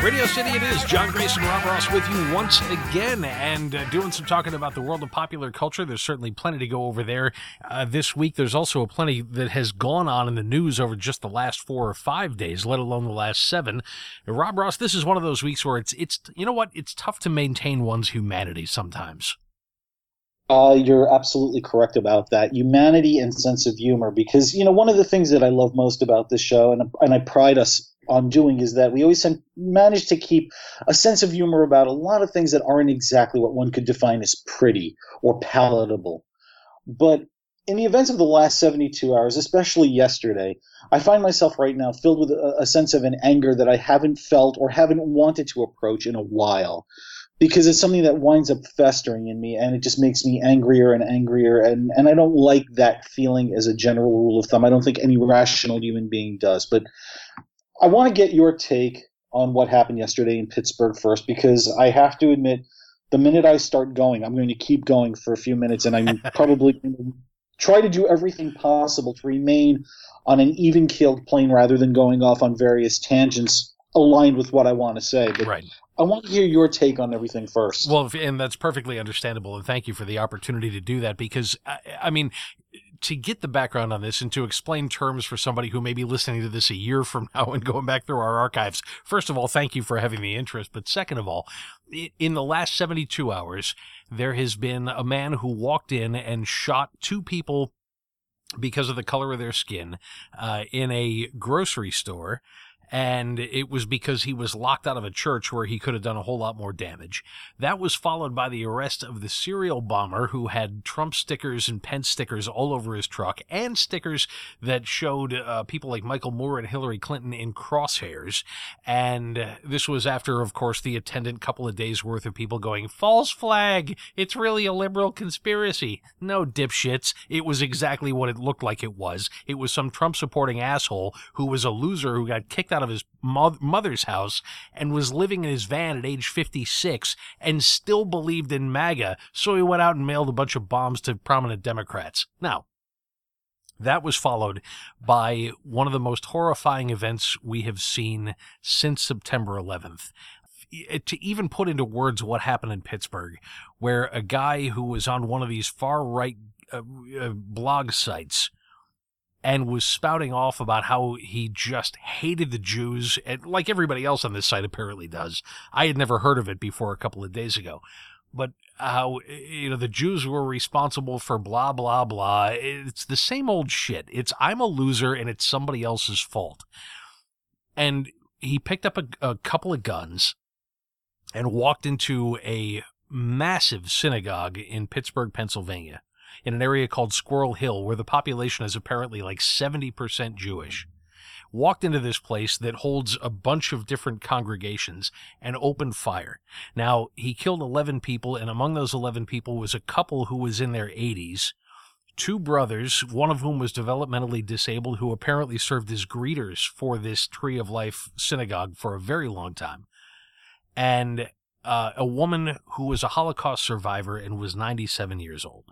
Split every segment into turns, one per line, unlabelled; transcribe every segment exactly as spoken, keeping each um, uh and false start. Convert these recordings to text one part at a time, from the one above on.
Radio City it is. John Grayson, Rob Ross with you once again, and uh, doing some talking about the world of popular culture. There's certainly plenty to go over there uh, this week. There's also a plenty that has gone on in the news over just the last four or five days, let alone the last seven. And Rob Ross, this is one of those weeks where it's, it's you know what? It's tough to maintain one's humanity sometimes.
Uh, you're absolutely correct about that. Humanity and sense of humor, because, you know, one of the things that I love most about this show, and, and I pride us on doing, is that we always manage to keep a sense of humor about a lot of things that aren't exactly what one could define as pretty or palatable. But in the events of the last seventy-two hours, especially yesterday, I find myself right now filled with a, a sense of an anger that I haven't felt or haven't wanted to approach in a while, because it's something that winds up festering in me, and it just makes me angrier and angrier, and, and I don't like that feeling as a general rule of thumb. I don't think any rational human being does, but I want to get your take on what happened yesterday in Pittsburgh first, because I have to admit, the minute I start going, I'm going to keep going for a few minutes, and I'm probably going to try to do everything possible to remain on an even-keeled plane rather than going off on various tangents aligned with what I want to say. But
right.
I want to hear your take on everything first.
Well, and that's perfectly understandable, and thank you for the opportunity to do that, because, I, I mean, to get the background on this and to explain terms for somebody who may be listening to this a year from now and going back through our archives, first of all, thank you for having the interest, but second of all, in the last seventy-two hours, there has been a man who walked in and shot two people because of the color of their skin uh, in a grocery store. And it was because he was locked out of a church where he could have done a whole lot more damage. That was followed by the arrest of the serial bomber who had Trump stickers and Pence stickers all over his truck, and stickers that showed uh, people like Michael Moore and Hillary Clinton in crosshairs. And uh, this was after, of course, the attendant couple of days' worth of people going, "False flag! It's really a liberal conspiracy." No, dipshits. It was exactly what it looked like it was. It was some Trump-supporting asshole who was a loser who got kicked out of his mo- mother's house and was living in his van at age fifty-six and still believed in MAGA, so he went out and mailed a bunch of bombs to prominent Democrats. Now, that was followed by one of the most horrifying events we have seen since September eleventh. To even put into words what happened in Pittsburgh, where a guy who was on one of these far-right uh, uh, blog sites and was spouting off about how he just hated the Jews, and like everybody else on this site apparently does. I had never heard of it before a couple of days ago. But how, you know, the Jews were responsible for blah, blah, blah. It's the same old shit. It's I'm a loser and it's somebody else's fault. And he picked up a, a couple of guns and walked into a massive synagogue in Pittsburgh, Pennsylvania, in an area called Squirrel Hill, where the population is apparently like seventy percent Jewish. Walked into this place that holds a bunch of different congregations and opened fire. Now, he killed eleven people, and among those eleven people was a couple who was in their eighties, two brothers, one of whom was developmentally disabled, who apparently served as greeters for this Tree of Life synagogue for a very long time, and uh, a woman who was a Holocaust survivor and was ninety-seven years old.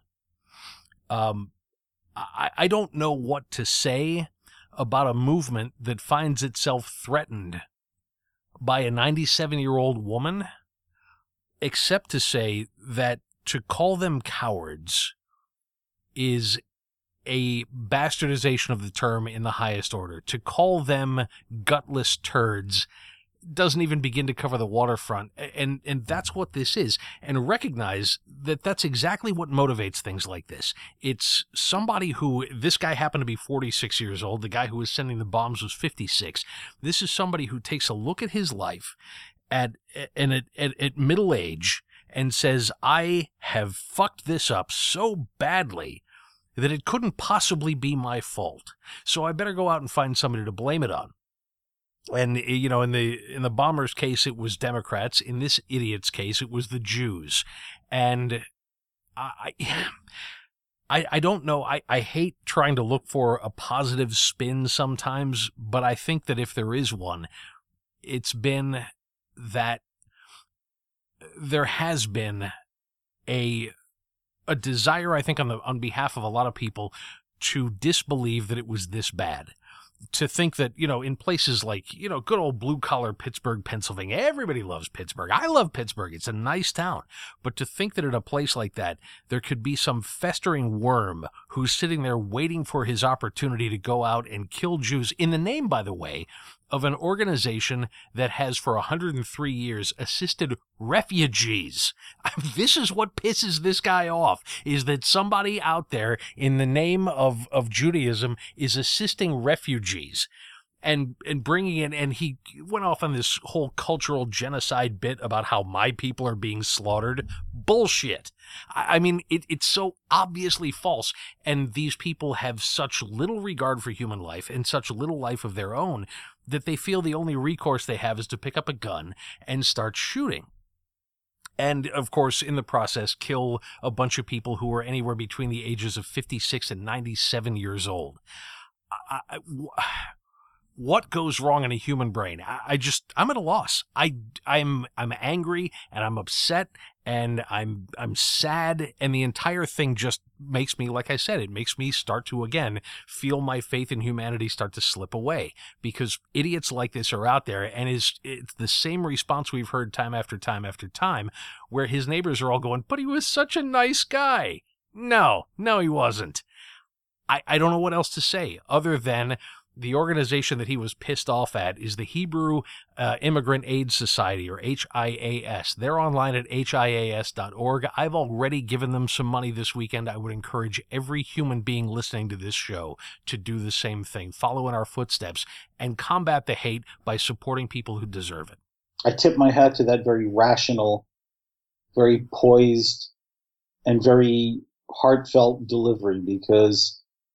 Um, I, I don't know what to say about a movement that finds itself threatened by a ninety-seven-year-old woman, except to say that to call them cowards is a bastardization of the term in the highest order. To call them gutless turds doesn't even begin to cover the waterfront, and and that's what this is. And recognize that that's exactly what motivates things like this. It's somebody who, this guy happened to be forty-six years old, the guy who was sending the bombs was fifty-six. This is somebody who takes a look at his life at and at, at, at middle age and says, I have fucked this up so badly that it couldn't possibly be my fault, so I better go out and find somebody to blame it on. And, you know, in the in the bomber's case, it was Democrats. In this idiot's case, it was the Jews. And I I, I don't know. I, I hate trying to look for a positive spin sometimes, but I think that if there is one, it's been that there has been a a desire, I think, on the on behalf of a lot of people to disbelieve that it was this bad. to think that, you know, in places like, you know, good old blue-collar Pittsburgh, Pennsylvania, everybody loves Pittsburgh. I love Pittsburgh. It's a nice town. But to think that in a place like that, there could be some festering worm who's sitting there waiting for his opportunity to go out and kill Jews, in the name, by the way, of an organization that has for one hundred three years assisted refugees. This is what pisses this guy off, is that somebody out there in the name of, of Judaism is assisting refugees and and bringing in, and he went off on this whole cultural genocide bit about how my people are being slaughtered. Bullshit. I, I mean, it, it's so obviously false, and these people have such little regard for human life and such little life of their own that they feel the only recourse they have is to pick up a gun and start shooting. And, of course, in the process, kill a bunch of people who are anywhere between the ages of fifty-six and ninety-seven years old. I, I, what goes wrong in a human brain? I, I just, I'm at a loss. I, I'm, I'm angry and I'm upset and I'm, I'm sad. And the entire thing just makes me, like I said, it makes me start to, again, feel my faith in humanity start to slip away, because idiots like this are out there. And is it's the same response we've heard time after time after time, where his neighbors are all going, but he was such a nice guy. No, no, he wasn't. I, I don't know what else to say other than the organization that he was pissed off at is the Hebrew uh, Immigrant Aid Society, or H I A S. They're online at H I A S dot org. I've already given them some money this weekend. I would encourage every human being listening to this show to do the same thing. Follow in our footsteps and combat the hate by supporting people who deserve it.
I tip my hat to that very rational, very poised, and very heartfelt delivery, because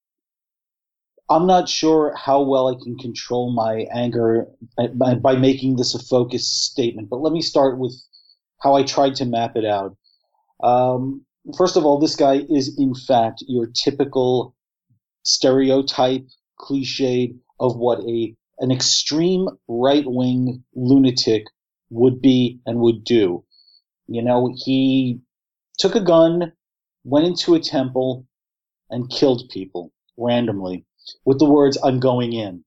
I'm not sure how well I can control my anger by, by making this a focused statement, but let me start with how I tried to map it out. Um, first of all, this guy is, in fact, your typical stereotype, cliched of what a an extreme right-wing lunatic would be and would do. You know, he took a gun, went into a temple, and killed people randomly with the words, "I'm going in."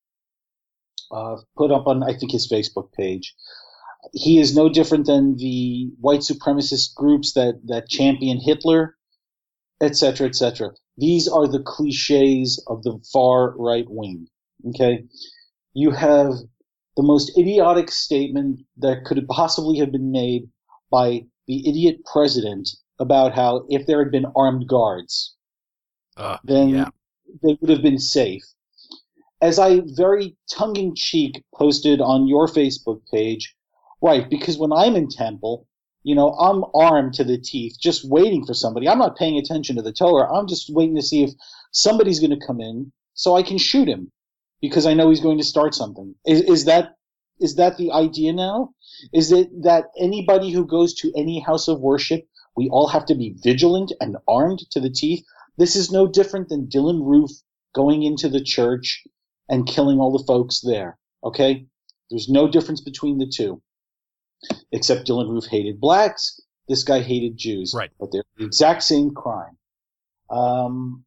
Uh, put up on, I think, his Facebook page. He is no different than the white supremacist groups that, that champion Hitler, et cetera, et cetera. These are the cliches of the far right wing. Okay? You have the most idiotic statement that could possibly have been made by the idiot president about how if there had been armed guards,
uh,
then
yeah.
they would have been safe. As I very tongue-in-cheek posted on your Facebook page, right, because when I'm in temple, you know, I'm armed to the teeth, just waiting for somebody. I'm not paying attention to the Torah. I'm just waiting to see if somebody's going to come in so I can shoot him, because I know he's going to start something. Is, is that is that the idea now? Is it that anybody who goes to any house of worship, we all have to be vigilant and armed to the teeth? This is no different than Dylan Roof going into the church and killing all the folks there, okay? There's no difference between the two, except Dylan Roof hated blacks, this guy hated Jews.
Right.
But they're the exact same crime. Um,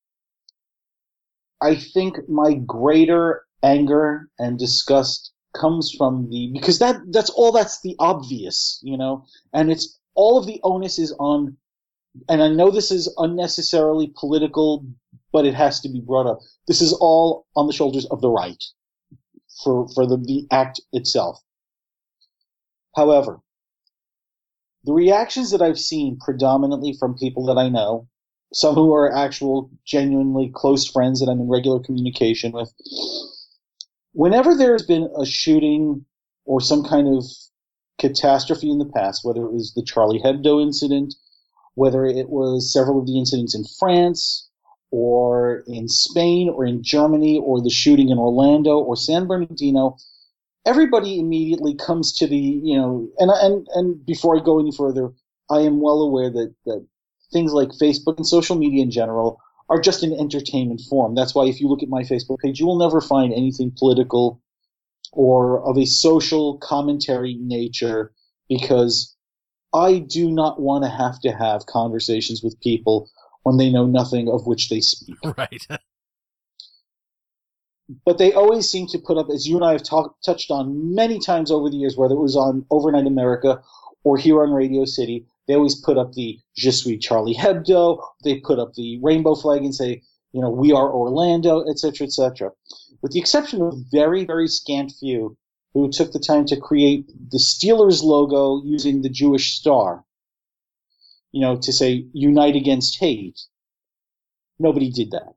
I think my greater anger and disgust comes from the, because that that's all that's the obvious, you know, and it's all of the onus is on, and I know this is unnecessarily political, but it has to be brought up. This is all on the shoulders of the right for, for the, the act itself. However, the reactions that I've seen predominantly from people that I know, some who are actual genuinely close friends that I'm in regular communication with, whenever there's been a shooting or some kind of catastrophe in the past, whether it was the Charlie Hebdo incident, whether it was several of the incidents in France or in Spain or in Germany or the shooting in Orlando or San Bernardino, everybody immediately comes to the, you know, and and and before I go any further, I am well aware that, that things like Facebook and social media in general are just an entertainment form. That's why if you look at my Facebook page, you will never find anything political or of a social commentary nature, because I do not want to have to have conversations with people when they know nothing of which they speak.
Right.
but they always seem to put up, as you and I have talk, touched on many times over the years, whether it was on Overnight America or here on Radio City, they always put up the Je suis Charlie Hebdo, they put up the rainbow flag and say, you know, we are Orlando, et cetera, et cetera. With the exception of very, very scant few who took the time to create the Steelers logo using the Jewish star, you know, to say unite against hate. Nobody did that.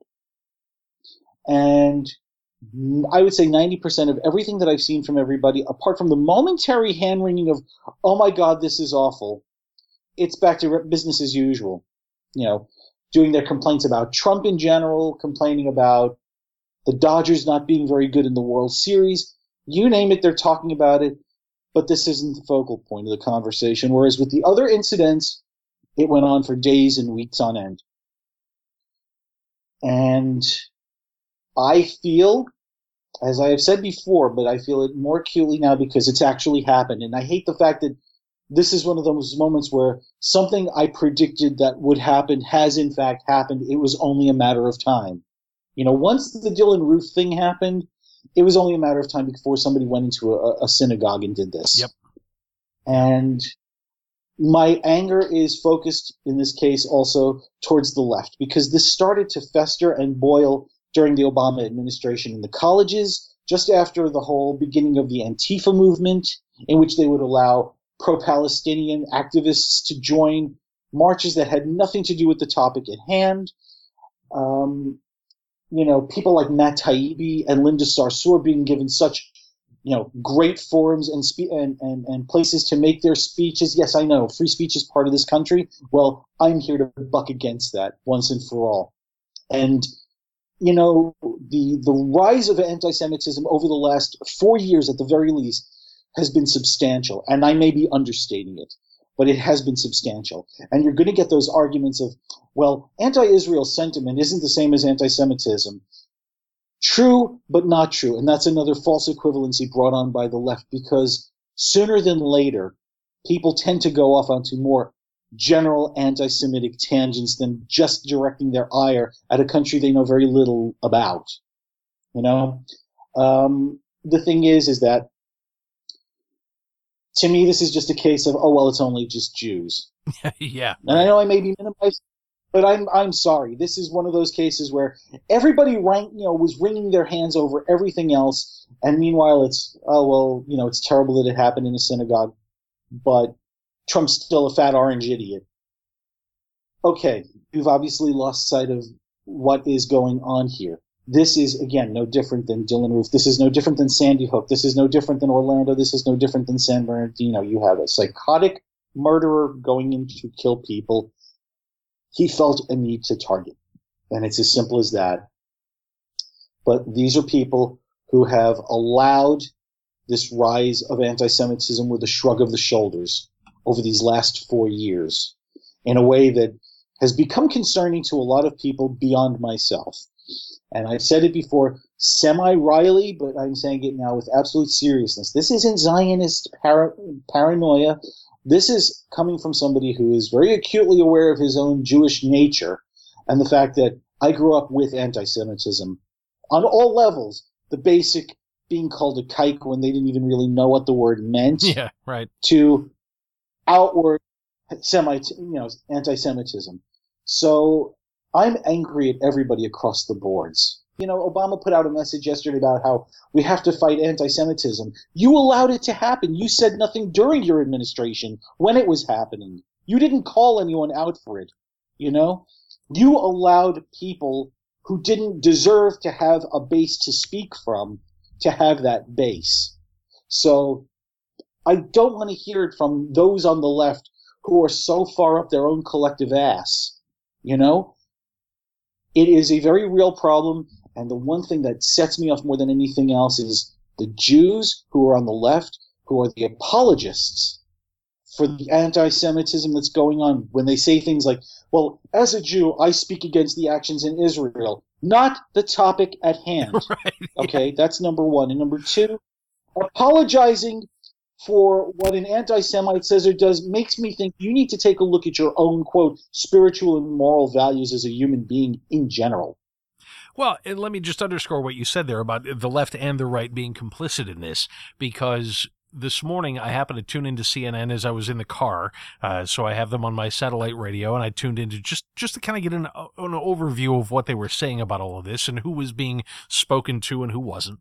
And I would say ninety percent of everything that I've seen from everybody, apart from the momentary hand-wringing of, oh my God, this is awful, it's back to business as usual. You know, doing their complaints about Trump in general, complaining about the Dodgers not being very good in the World Series. You name it, they're talking about it, but this isn't the focal point of the conversation. Whereas with the other incidents, it went on for days and weeks on end. And I feel, as I have said before, but I feel it more acutely now because it's actually happened. And I hate the fact that this is one of those moments where something I predicted that would happen has in fact happened. It was only a matter of time. You know, once the Dylan Roof thing happened, it was only a matter of time before somebody went into a, a synagogue and did this.
Yep.
And my anger is focused in this case also towards the left, because this started to fester and boil during the Obama administration in the colleges, just after the whole beginning of the Antifa movement, in which they would allow pro-Palestinian activists to join marches that had nothing to do with the topic at hand. Um, you know, people like Matt Taibbi and Linda Sarsour being given such, you know, great forums and, spe- and, and, and places to make their speeches. Yes, I know, free speech is part of this country. Well, I'm here to buck against that once and for all. And, you know, the the rise of anti-Semitism over the last four years at the very least has been substantial. And I may be understating it, but it has been substantial. And you're going to get those arguments of, well, anti-Israel sentiment isn't the same as anti-Semitism. True, but not true. And that's another false equivalency brought on by the left, because sooner than later, people tend to go off onto more general anti-Semitic tangents than just directing their ire at a country they know very little about. You know, um, the thing is, is that to me, this is just a case of, oh, well, it's only just Jews.
Yeah.
And I know I may be minimizing, but I'm I'm sorry. This is one of those cases where everybody rank, you know, was wringing their hands over everything else, and meanwhile, it's, oh, well, you know, it's terrible that it happened in a synagogue, but Trump's still a fat orange idiot. Okay, you've obviously lost sight of what is going on here. This is, again, no different than Dylan Roof. This is no different than Sandy Hook. This is no different than Orlando. This is no different than San Bernardino. You have a psychotic murderer going in to kill people. He felt a need to target, and it's as simple as that. But these are people who have allowed this rise of anti-Semitism with a shrug of the shoulders over these last four years in a way that has become concerning to a lot of people beyond myself. And I've said it before, semi-wryly, but I'm saying it now with absolute seriousness. This isn't Zionist para- paranoia. This is coming from somebody who is very acutely aware of his own Jewish nature and the fact that I grew up with anti-Semitism on all levels. The basic being called a kike when they didn't even really know what the word meant.
Yeah, right.
To outward semi, you know, anti-Semitism. So I'm angry at everybody across the boards. You know, Obama put out a message yesterday about how we have to fight anti-Semitism. You allowed it to happen. You said nothing during your administration when it was happening. You didn't call anyone out for it. You know, you allowed people who didn't deserve to have a base to speak from to have that base. So I don't want to hear it from those on the left who are so far up their own collective ass. You know, it is a very real problem. And the one thing that sets me off more than anything else is the Jews who are on the left, who are the apologists for the anti-Semitism that's going on, when they say things like, well, as a Jew, I speak against the actions in Israel, not the topic at hand.
Right.
Okay, that's number one. And number two, apologizing for what an anti-Semite says or does makes me think you need to take a look at your own, quote, spiritual and moral values as a human being in general.
Well, and let me just underscore what you said there about the left and the right being complicit in this, because this morning I happened to tune into C N N as I was in the car, uh, so I have them on my satellite radio, and I tuned into just, just to kind of get an, an overview of what they were saying about all of this and who was being spoken to and who wasn't.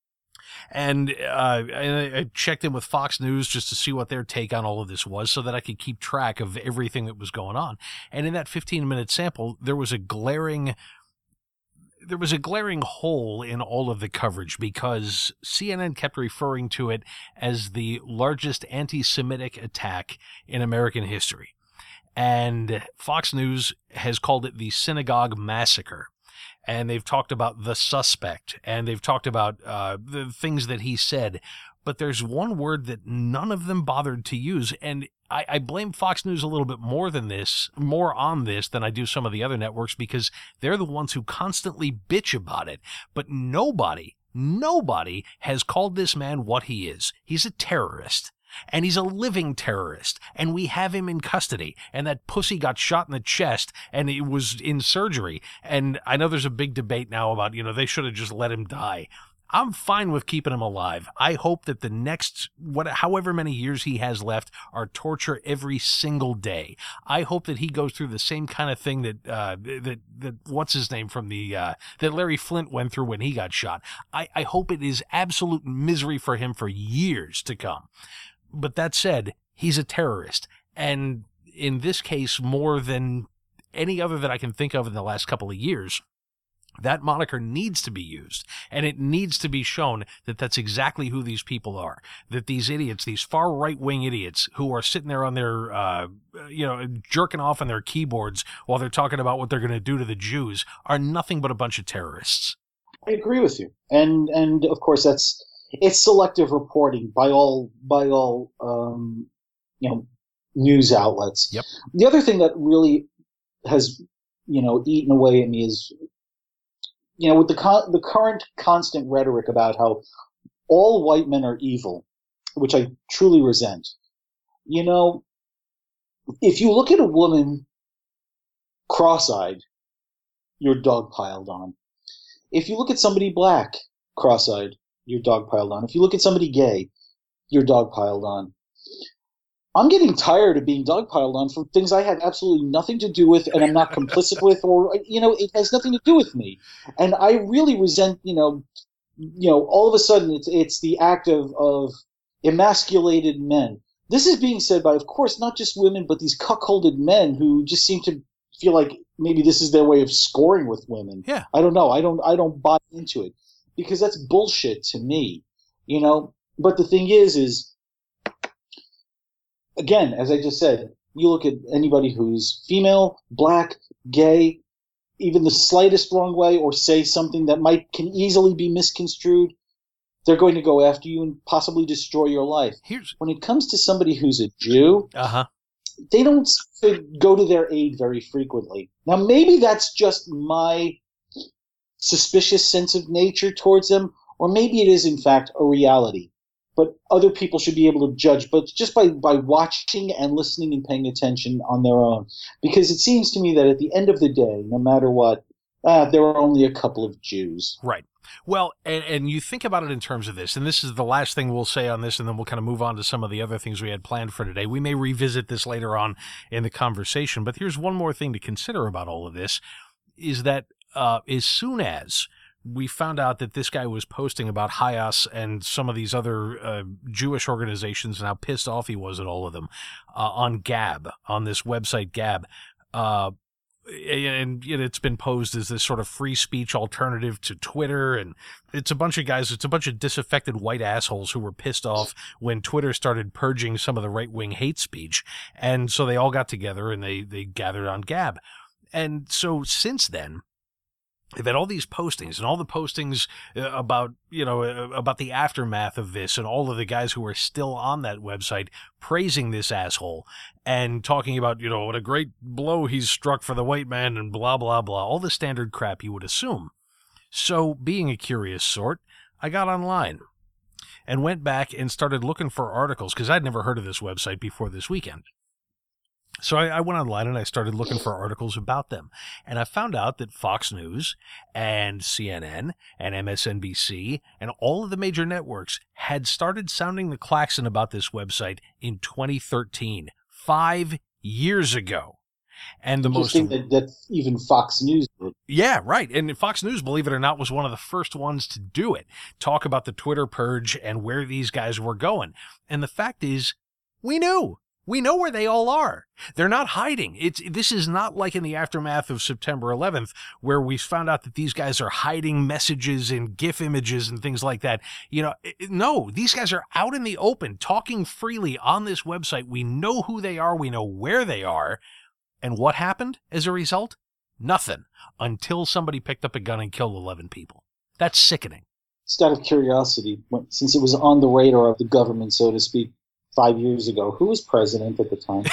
And, uh, and I checked in with Fox News just to see what their take on all of this was so that I could keep track of everything that was going on. And in that fifteen-minute sample, there was a glaring... There was a glaring hole in all of the coverage because C N N kept referring to it as the largest anti-Semitic attack in American history. And Fox News has called it the synagogue massacre. And they've talked about the suspect, and they've talked about uh, the things that he said. But there's one word that none of them bothered to use, and I, I blame Fox News a little bit more than this, more on this than I do some of the other networks, because they're the ones who constantly bitch about it. But nobody, nobody has called this man what he is. He's a terrorist. And he's a living terrorist, and we have him in custody, and that pussy got shot in the chest, and he was in surgery. And I know there's a big debate now about, you know, they should have just let him die. I'm fine with keeping him alive. I hope that the next, what, however many years he has left, are torture every single day. I hope that he goes through the same kind of thing that, uh, that, that, what's his name from the, uh, that Larry Flint went through when he got shot. I, I hope it is absolute misery for him for years to come. But that said, he's a terrorist. And in this case, more than any other that I can think of in the last couple of years, that moniker needs to be used, and it needs to be shown that that's exactly who these people are, that these idiots, these far right-wing idiots who are sitting there on their, uh, you know, jerking off on their keyboards while they're talking about what they're going to do to the Jews are nothing but a bunch of terrorists.
I agree with you. And, and of course, that's, it's selective reporting by all, by all, um, you know, news outlets.
Yep.
The other thing that really has, you know, eaten away at me is, you know, with the con- the current constant rhetoric about how all white men are evil, which I truly resent. You know, if you look at a woman cross-eyed, you're dogpiled on. If you look at somebody black cross-eyed, you're dogpiled on. If you look at somebody gay, you're dogpiled on. I'm getting tired of being dogpiled on for things I had absolutely nothing to do with and I'm not complicit with, or, you know, it has nothing to do with me. And I really resent, you know, you know, all of a sudden it's, it's the act of, of emasculated men. This is being said by, of course, not just women, but these cuckolded men who just seem to feel like maybe this is their way of scoring with women.
Yeah.
I don't know. I don't, I don't buy into it because that's bullshit to me, you know, but the thing is, is, again, as I just said, you look at anybody who's female, black, gay, even the slightest wrong way, or say something that might can easily be misconstrued, they're going to go after you and possibly destroy your life.
Here's
when it comes to somebody who's a Jew,
uh-huh.
they don't go to their aid very frequently. Now, maybe that's just my suspicious sense of nature towards them, or maybe it is, in fact, a reality. But other people should be able to judge, but just by, by watching and listening and paying attention on their own. Because it seems to me that at the end of the day, no matter what, uh, there are only a couple of Jews.
Right. Well, and, and you think about it in terms of this, and this is the last thing we'll say on this, and then we'll kind of move on to some of the other things we had planned for today. We may revisit this later on in the conversation, but here's one more thing to consider about all of this, is that uh, as soon as we found out that this guy was posting about Hayas and some of these other uh, Jewish organizations and how pissed off he was at all of them uh, on Gab, on this website Gab. Uh, and you know, it's been posed as this sort of free speech alternative to Twitter. And it's a bunch of guys, it's a bunch of disaffected white assholes who were pissed off when Twitter started purging some of the right-wing hate speech. And so they all got together and they, they gathered on Gab. And so since then, they've had all these postings and all the postings uh, about, you know, uh, about the aftermath of this and all of the guys who are still on that website praising this asshole and talking about, you know, what a great blow he's struck for the white man and blah, blah, blah, all the standard crap you would assume. So being a curious sort, I got online and went back and started looking for articles because I'd never heard of this website before this weekend. So I, I went online and I started looking for articles about them. And I found out that Fox News and C N N and M S N B C and all of the major networks had started sounding the klaxon about this website in twenty thirteen, five years ago. And the most
that, that even Fox News did.
Yeah, right. And Fox News, believe it or not, was one of the first ones to do it. Talk about the Twitter purge and where these guys were going. And the fact is, we knew. We know where they all are. They're not hiding. It's this is not like in the aftermath of September eleventh, where we found out that these guys are hiding messages and GIF images and things like that. You know, no, these guys are out in the open, talking freely on this website. We know who they are. We know where they are. And what happened as a result? Nothing. Until somebody picked up a gun and killed eleven people. That's sickening.
Just out of curiosity, since it was on the radar of the government, so to speak, five years ago, who was president at the time?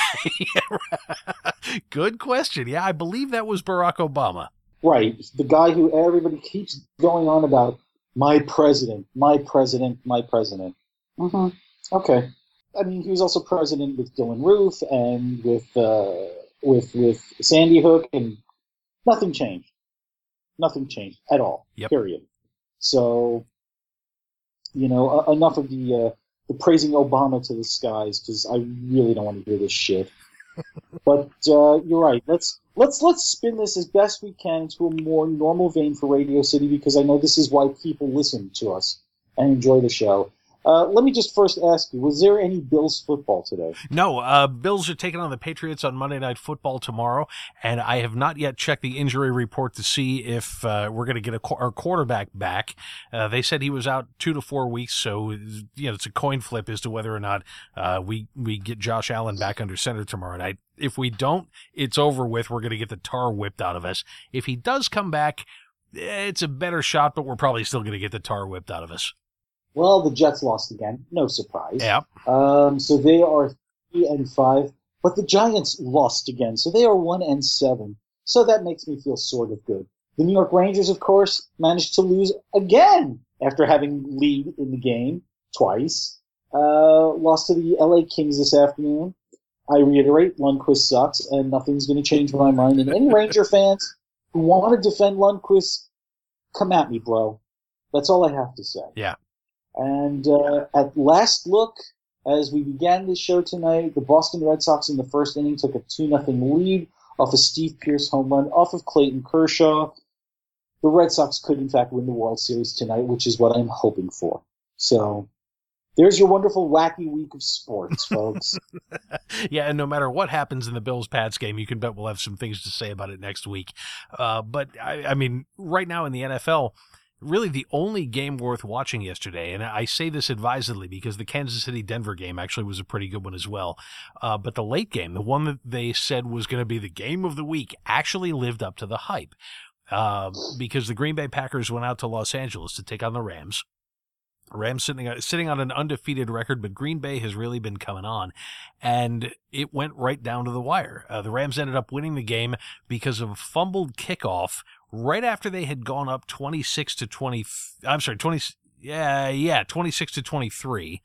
Yeah, good question. Yeah, I believe that was Barack Obama.
Right. The guy who everybody keeps going on about, my president, my president, my president. Mm-hmm. Okay. I mean, he was also president with Dylan Roof and with uh, with with Sandy Hook, and nothing changed. Nothing changed at all.
Yep.
Period. So, you know, uh, enough of the... Uh, The praising Obama to the skies, because I really don't want to hear this shit. But uh, you're right. Let's let's let's spin this as best we can into a more normal vein for Radio City, because I know this is why people listen to us and enjoy the show. Uh, let me just first ask you: was there any Bills football today?
No. Uh, Bills are taking on the Patriots on Monday Night Football tomorrow, and I have not yet checked the injury report to see if uh, we're going to get a, our quarterback back. Uh, they said he was out two to four weeks, so you know it's a coin flip as to whether or not uh, we we get Josh Allen back under center tomorrow night. If we don't, it's over with. We're going to get the tar whipped out of us. If he does come back, it's a better shot, but we're probably still going to get the tar whipped out of us.
Well, the Jets lost again. No surprise.
Yeah.
Um, so they are three and five, but the Giants lost again, so they are one and seven. So that makes me feel sort of good. The New York Rangers, of course, managed to lose again after having lead in the game twice. Uh, lost to the L A Kings this afternoon. I reiterate, Lundqvist sucks, and nothing's going to change my mind. And any Ranger fans who want to defend Lundqvist, come at me, bro. That's all I have to say.
Yeah.
And uh, at last look, as we began this show tonight, the Boston Red Sox in the first inning took a two nothing lead off a Steve Pearce home run off of Clayton Kershaw. The Red Sox could, in fact, win the World Series tonight, which is what I'm hoping for. So there's your wonderful, wacky week of sports, folks.
Yeah, and no matter what happens in the Bills-Pats game, you can bet we'll have some things to say about it next week. Uh, but, I, I mean, right now in the N F L, really the only game worth watching yesterday, and I say this advisedly because the Kansas City-Denver game actually was a pretty good one as well, uh, but the late game, the one that they said was going to be the game of the week, actually lived up to the hype, uh, because the Green Bay Packers went out to Los Angeles to take on the Rams. Rams sitting, sitting on an undefeated record, but Green Bay has really been coming on, and it went right down to the wire. Uh, the Rams ended up winning the game because of a fumbled kickoff right after they had gone up twenty-six to twenty. I'm sorry, twenty. Yeah, yeah, twenty-six to twenty-three,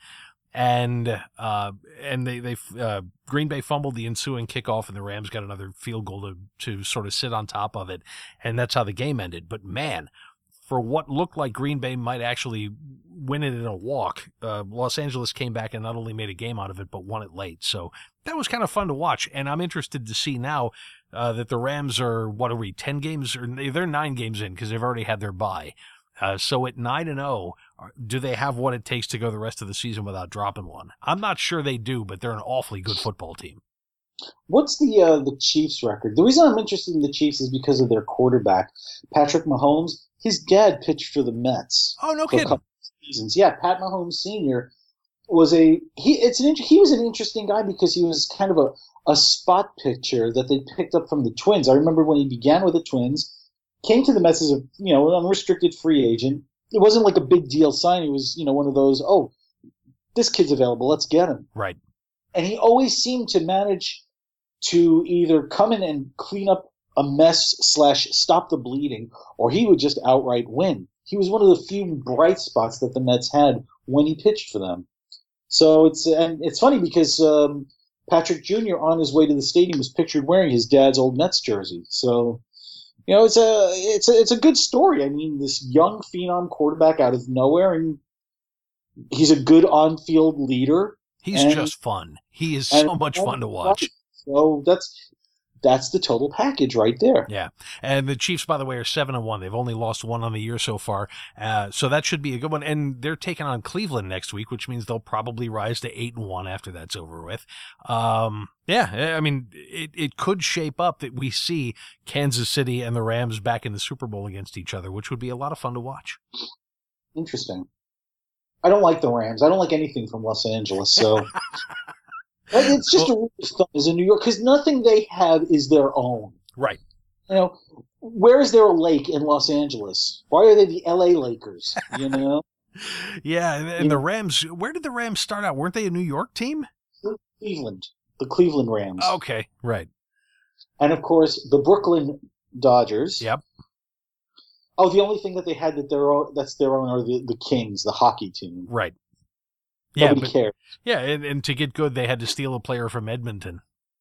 and uh, and they they uh, Green Bay fumbled the ensuing kickoff, and the Rams got another field goal to to sort of sit on top of it, and that's how the game ended. But man, for what looked like Green Bay might actually win it in a walk, uh, Los Angeles came back and not only made a game out of it, but won it late. So that was kind of fun to watch, and I'm interested to see now uh, that the Rams are, what are we, ten games? Or they're nine games in because they've already had their bye. Uh, so at nine and oh, do they have what it takes to go the rest of the season without dropping one? I'm not sure they do, but they're an awfully good football team.
What's the uh, the Chiefs' record? The reason I'm interested in the Chiefs is because of their quarterback, Patrick Mahomes. His dad pitched for the Mets.
Oh, no
for
kidding.
A couple of seasons. Yeah, Pat Mahomes Senior was a he. It's an he was an interesting guy because he was kind of a, a spot pitcher that they picked up from the Twins. I remember when he began with the Twins, came to the Mets as a you know an unrestricted free agent. It wasn't like a big deal signing. It was you know one of those oh, this kid's available, let's get him.
Right.
And he always seemed to manage to either come in and clean up a mess slash stop the bleeding, or he would just outright win. He was one of the few bright spots that the Mets had when he pitched for them. So it's and it's funny because um, Patrick Junior on his way to the stadium was pictured wearing his dad's old Mets jersey. So, you know, it's a it's a it's a good story. I mean, this young phenom quarterback out of nowhere, and he's a good on-field leader.
He's
and,
just fun. He is so much fun to watch.
So that's that's the total package right there.
Yeah, and the Chiefs, by the way, are seven and one. They've only lost one on the year so far, uh, so that should be a good one. And they're taking on Cleveland next week, which means they'll probably rise to eight and one after that's over with. Um, yeah, I mean, it it could shape up that we see Kansas City and the Rams back in the Super Bowl against each other, which would be a lot of fun to watch.
Interesting. I don't like the Rams. I don't like anything from Los Angeles, so. It's just well, a rule of thumb is in New York because nothing they have is their own.
Right.
You know, where is there a lake in Los Angeles? Why are they the L A Lakers? You know.
Yeah, and, and the Rams. Where did the Rams start out? Weren't they a New York team?
Cleveland, the Cleveland Rams.
Okay, right.
And of course, the Brooklyn Dodgers.
Yep.
Oh, the only thing that they had that their own, that's their own are the, the Kings, the hockey team.
Right.
Nobody
yeah, but,
cared.
Yeah, and, and to get good, they had to steal a player from Edmonton.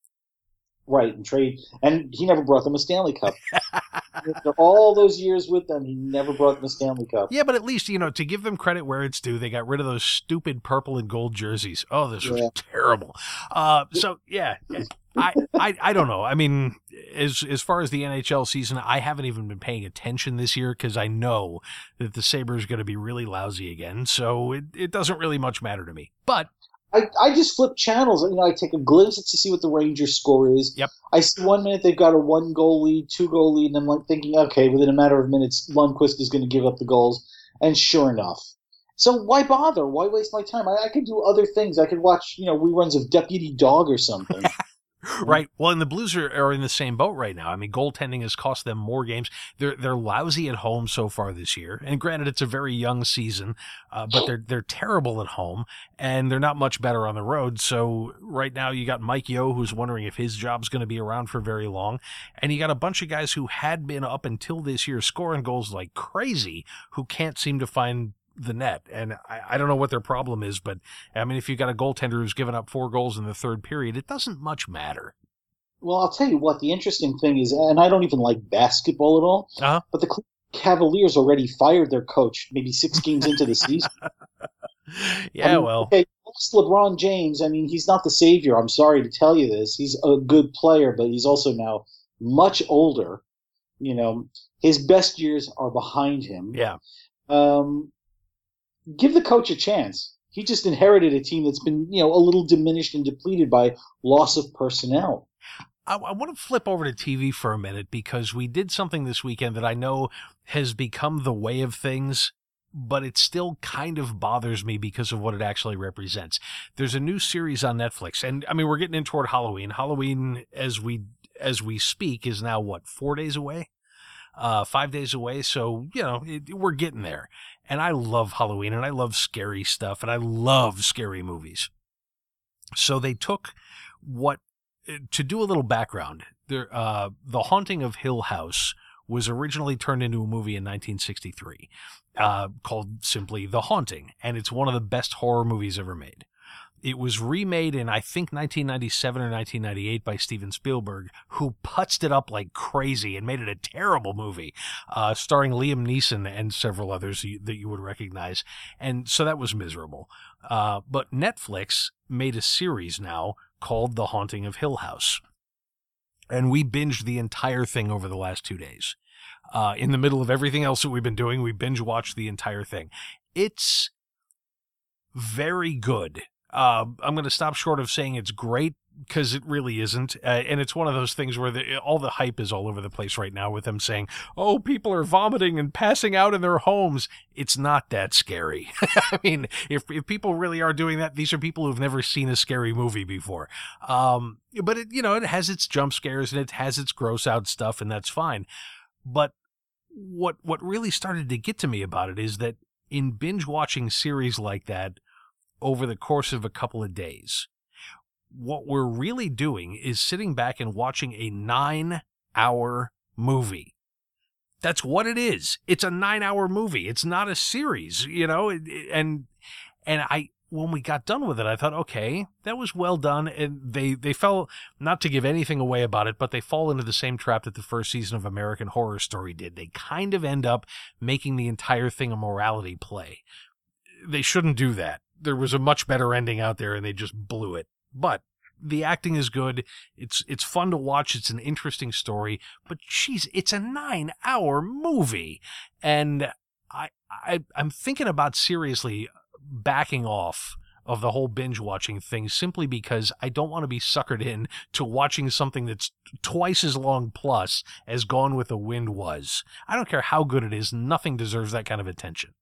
Right, and trade. And he never brought them a Stanley Cup. After all those years with them, he never brought them a Stanley Cup.
Yeah, but at least, you know, to give them credit where it's due, they got rid of those stupid purple and gold jerseys. Oh, this was yeah. terrible. Uh, so, yeah, I, I I don't know. I mean, as as far as the N H L season, I haven't even been paying attention this year because I know that the Sabres are going to be really lousy again. So it, it doesn't really much matter to me. But
I, I just flip channels. You know, I take a glimpse to see what the Rangers score is.
Yep.
I see one minute they've got a one goal lead, two goal lead, and I'm like thinking, okay, within a matter of minutes, Lundqvist is going to give up the goals. And sure enough. So why bother? Why waste my time? I, I could do other things. I could watch, you know, reruns of Deputy Dog or something.
Right. Well, and the Blues are, are in the same boat right now. I mean, goaltending has cost them more games. They're they're lousy at home so far this year. And granted, it's a very young season, uh, but they're they're terrible at home, and they're not much better on the road. So right now, you got Mike Yeo, who's wondering if his job's going to be around for very long, and you got a bunch of guys who had been up until this year scoring goals like crazy, who can't seem to find the net. And I, I don't know what their problem is, but I mean, if you've got a goaltender who's given up four goals in the third period, it doesn't much matter.
Well, I'll tell you what, the interesting thing is, and I don't even like basketball at all,
uh-huh.
but the Cavaliers already fired their coach maybe six games into the season.
Yeah,
I mean,
well.
Okay, LeBron James, I mean, he's not the savior. I'm sorry to tell you this. He's a good player, but he's also now much older. You know, his best years are behind him.
Yeah.
Um, give the coach a chance. He just inherited a team that's been, you know, a little diminished and depleted by loss of personnel.
I, I want to flip over to T V for a minute because we did something this weekend that I know has become the way of things, but it still kind of bothers me because of what it actually represents. There's a new series on Netflix, and I mean, we're getting in toward Halloween. Halloween, as we as we speak, is now, what, four days away? Uh, five days away, so, you know, it, we're getting there. And I love Halloween, and I love scary stuff, and I love scary movies. So they took what, to do a little background, there, uh, The Haunting of Hill House was originally turned into a movie in nineteen sixty-three uh, called simply The Haunting, and it's one of the best horror movies ever made. It was remade in, I think, nineteen ninety-seven or nineteen ninety-eight by Steven Spielberg, who putzed it up like crazy and made it a terrible movie, uh, starring Liam Neeson and several others that you would recognize. And so that was miserable. Uh, but Netflix made a series now called The Haunting of Hill House. And we binged the entire thing over the last two days. Uh, in the middle of everything else that we've been doing, we binge watched the entire thing. It's very good. Uh, I'm going to stop short of saying it's great because it really isn't. Uh, and it's one of those things where the, all the hype is all over the place right now with them saying, oh, people are vomiting and passing out in their homes. It's not that scary. I mean, if, if people really are doing that, these are people who've never seen a scary movie before. Um, but, it, you know, it has its jump scares and it has its gross out stuff, and that's fine. But what what really started to get to me about it is that in binge watching series like that, over the course of a couple of days, what we're really doing is sitting back and watching a nine-hour movie. That's what it is. It's a nine-hour movie. It's not a series, you know, and and I when we got done with it, I thought, okay, that was well done. And they, they fell, not to give anything away about it, but they fall into the same trap that the first season of American Horror Story did. They kind of end up making the entire thing a morality play. They shouldn't do that. There was a much better ending out there, and they just blew it. But the acting is good. It's it's fun to watch. It's an interesting story. But, geez, it's a nine-hour movie. And I, I, I'm thinking about seriously backing off of the whole binge-watching thing simply because I don't want to be suckered in to watching something that's twice as long plus as Gone with the Wind was. I don't care how good it is. Nothing deserves that kind of attention.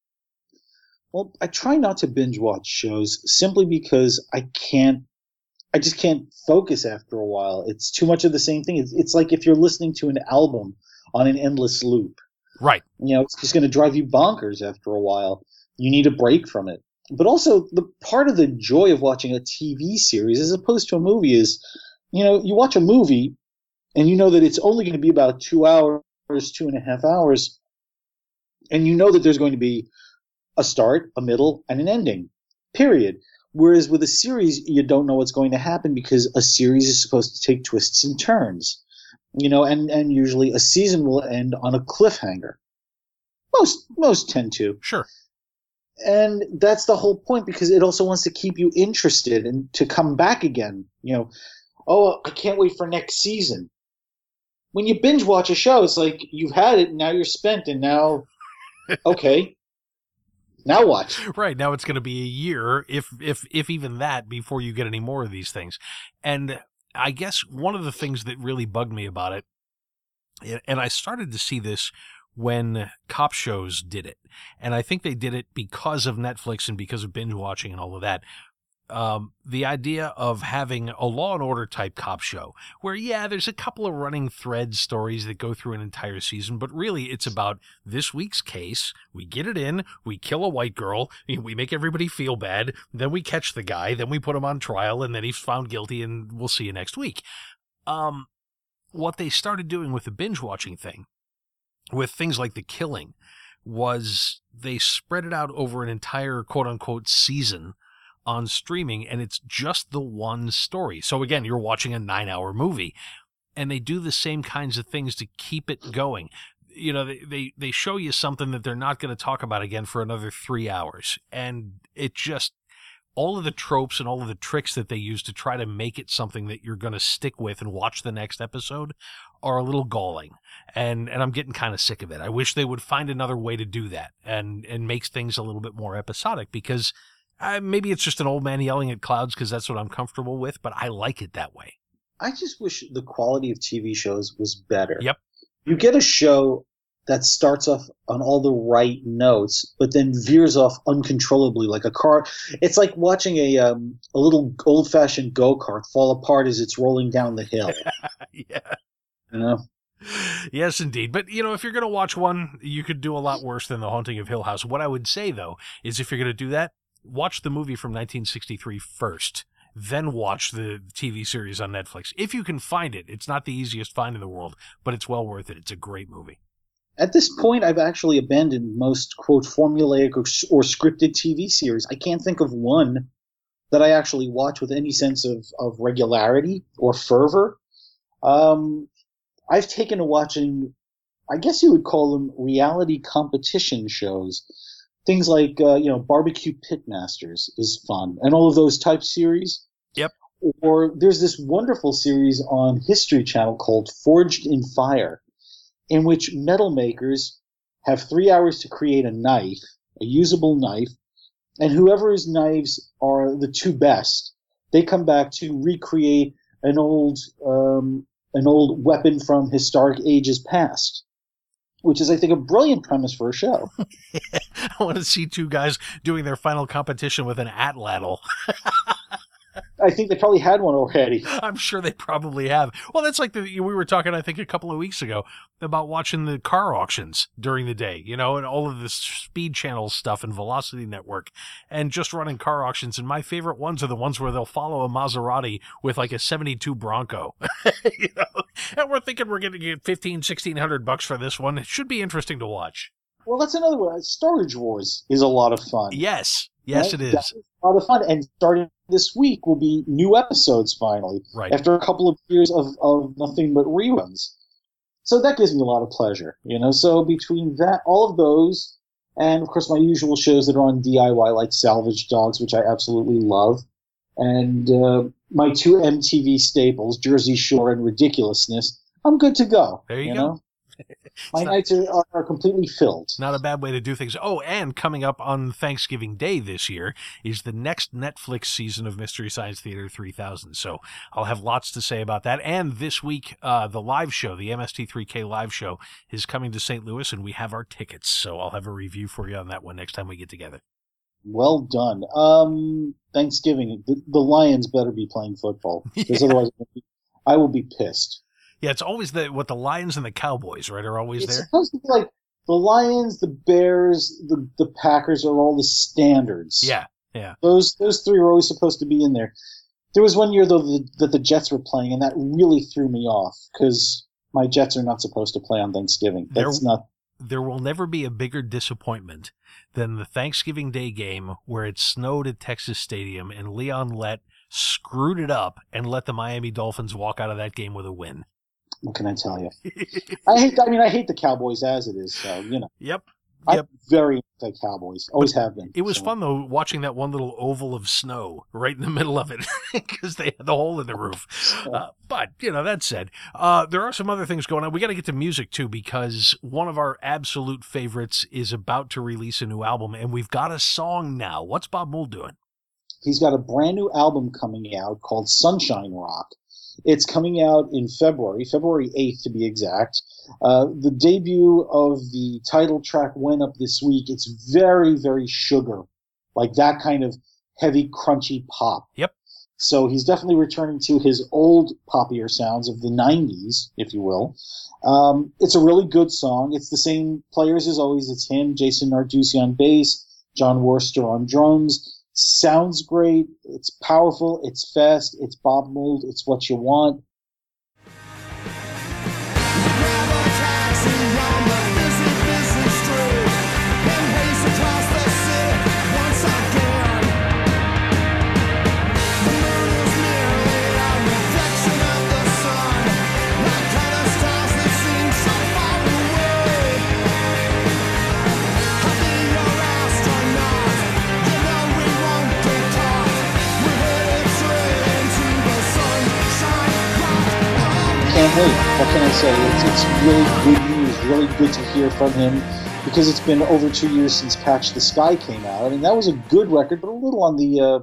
Well, I try not to binge-watch shows simply because I can't I just can't focus after a while. It's too much of the same thing. It's, it's like if you're listening to an album on an endless loop.
Right.
You know, it's just going to drive you bonkers after a while. You need a break from it. But also, the part of the joy of watching a T V series as opposed to a movie is, you know, you watch a movie and you know that it's only going to be about two hours, two and a half hours, and you know that there's going to be a start, a middle, and an ending, period. Whereas with a series, you don't know what's going to happen because a series is supposed to take twists and turns. You know, and, and usually a season will end on a cliffhanger. Most most tend to.
Sure.
And that's the whole point because it also wants to keep you interested and to come back again. You know, oh, I can't wait for next season. When you binge watch a show, it's like you've had it, now you're spent, and now, okay, now what?
Right, now it's going to be a year, if if if even that, before you get any more of these things. And I guess one of the things that really bugged me about it, and I started to see this when cop shows did it, and I think they did it because of Netflix and because of binge watching and all of that. Um, the idea of having a Law and Order type cop show where, yeah, there's a couple of running thread stories that go through an entire season, but really it's about this week's case. We get it in, we kill a white girl, we make everybody feel bad, then we catch the guy, then we put him on trial, and then he's found guilty, and we'll see you next week. Um, what they started doing with the binge watching thing, with things like The Killing, was they spread it out over an entire quote unquote season on streaming, and it's just the one story. So again, you're watching a nine-hour movie, and they do the same kinds of things to keep it going. You know, they, they, they show you something that they're not going to talk about again for another three hours, and it just, all of the tropes and all of the tricks that they use to try to make it something that you're going to stick with and watch the next episode are a little galling, and and I'm getting kind of sick of it. I wish they would find another way to do that and, and make things a little bit more episodic, because Uh, maybe it's just an old man yelling at clouds because that's what I'm comfortable with, but I like it that way.
I just wish the quality of T V shows was better.
Yep.
You get a show that starts off on all the right notes, but then veers off uncontrollably like a car. It's like watching a um, a little old-fashioned go-kart fall apart as it's rolling down the hill.
Yeah.
You know?
Yes, indeed. But, you know, if you're going to watch one, you could do a lot worse than The Haunting of Hill House. What I would say, though, is if you're going to do that, watch the movie from nineteen sixty-three first, then watch the T V series on Netflix. If you can find it. It's not the easiest find in the world, but it's well worth it. It's a great movie.
At this point, I've actually abandoned most, quote, formulaic or, or scripted T V series. I can't think of one that I actually watch with any sense of, of regularity or fervor. Um, I've taken to watching, I guess you would call them reality competition shows. Things like, uh, you know, Barbecue Pitmasters is fun, and all of those type series.
Yep.
Or there's this wonderful series on History Channel called Forged in Fire, in which metal makers have three hours to create a knife, a usable knife, and whoever's knives are the two best, they come back to recreate an old, um, an old weapon from historic ages past. Which is, I think, a brilliant premise for a show.
I want to see two guys doing their final competition with an atlatl.
I think they probably had one already.
I'm sure they probably have. Well, that's like the, we were talking, I think, a couple of weeks ago about watching the car auctions during the day, you know, and all of the Speed Channel stuff and Velocity Network and just running car auctions. And my favorite ones are the ones where they'll follow a Maserati with like a seventy-two Bronco, you know, and we're thinking we're going to get fifteen, sixteen hundred bucks for this one. It should be interesting to watch.
well, that's another one. Storage Wars is a lot of fun.
Yes. Yes,
right?
it is.
That's a lot of fun. And starting this week will be new episodes finally,
right.
after a couple of years of, of nothing but reruns. So that gives me a lot of pleasure, you know. So between that, all of those, and of course my usual shows that are on D I Y, like Salvage Dogs, which I absolutely love, and uh, my two M T V staples, Jersey Shore and Ridiculousness, I'm good to go.
There you,
you
go.
Know? My
not,
nights are, are completely filled.
Not a bad way to do things. Oh, and coming up on Thanksgiving Day this year is the next Netflix season of Mystery Science Theater three thousand. So I'll have lots to say about that. And this week, uh, the live show, the M S T three K live show, is coming to Saint Louis, and we have our tickets. So I'll have a review for you on that one next time we get together.
Well done. Um, Thanksgiving, the, the Lions better be playing football, because yeah. otherwise I will be pissed.
Yeah, it's always the what the Lions and the Cowboys, right, are always
it's
there.
It's supposed to be like the Lions, the Bears, the, the Packers are all the standards.
Yeah, yeah.
Those those three are always supposed to be in there. There was one year, though, that the, the Jets were playing, and that really threw me off, because my Jets are not supposed to play on Thanksgiving. That's
there,
not.
There will never be a bigger disappointment than the Thanksgiving Day game where it snowed at Texas Stadium and Leon Lett screwed it up and let the Miami Dolphins walk out of that game with a win.
What can I tell you? I hate. I mean, I hate the Cowboys as it is. So you know.
Yep.
I'm
yep.
very anti-Cowboys. Always but have been.
It was
so.
fun though watching that one little oval of snow right in the middle of it because they had the hole in the roof. Uh, but you know, that said, uh, there are some other things going on. We got to get to music too, because one of our absolute favorites is about to release a new album, and we've got a song now. What's Bob Mould doing?
He's got a brand new album coming out called Sunshine Rock. It's coming out in February, February eighth to be exact. Uh, the debut of the title track went up this week. It's very, very sugar, like that kind of heavy, crunchy pop.
Yep.
So he's definitely returning to his old poppier sounds of the nineties, if you will. Um, it's a really good song. It's the same players as always. It's him, Jason Narducci on bass, John Worster on drums. Sounds great. It's powerful. It's fast. It's Bob Mould. It's what you want. What can I say? It's, it's really good news, really good to hear from him, because it's been over two years since Patch the Sky came out. I mean, that was a good record, but a little on the uh,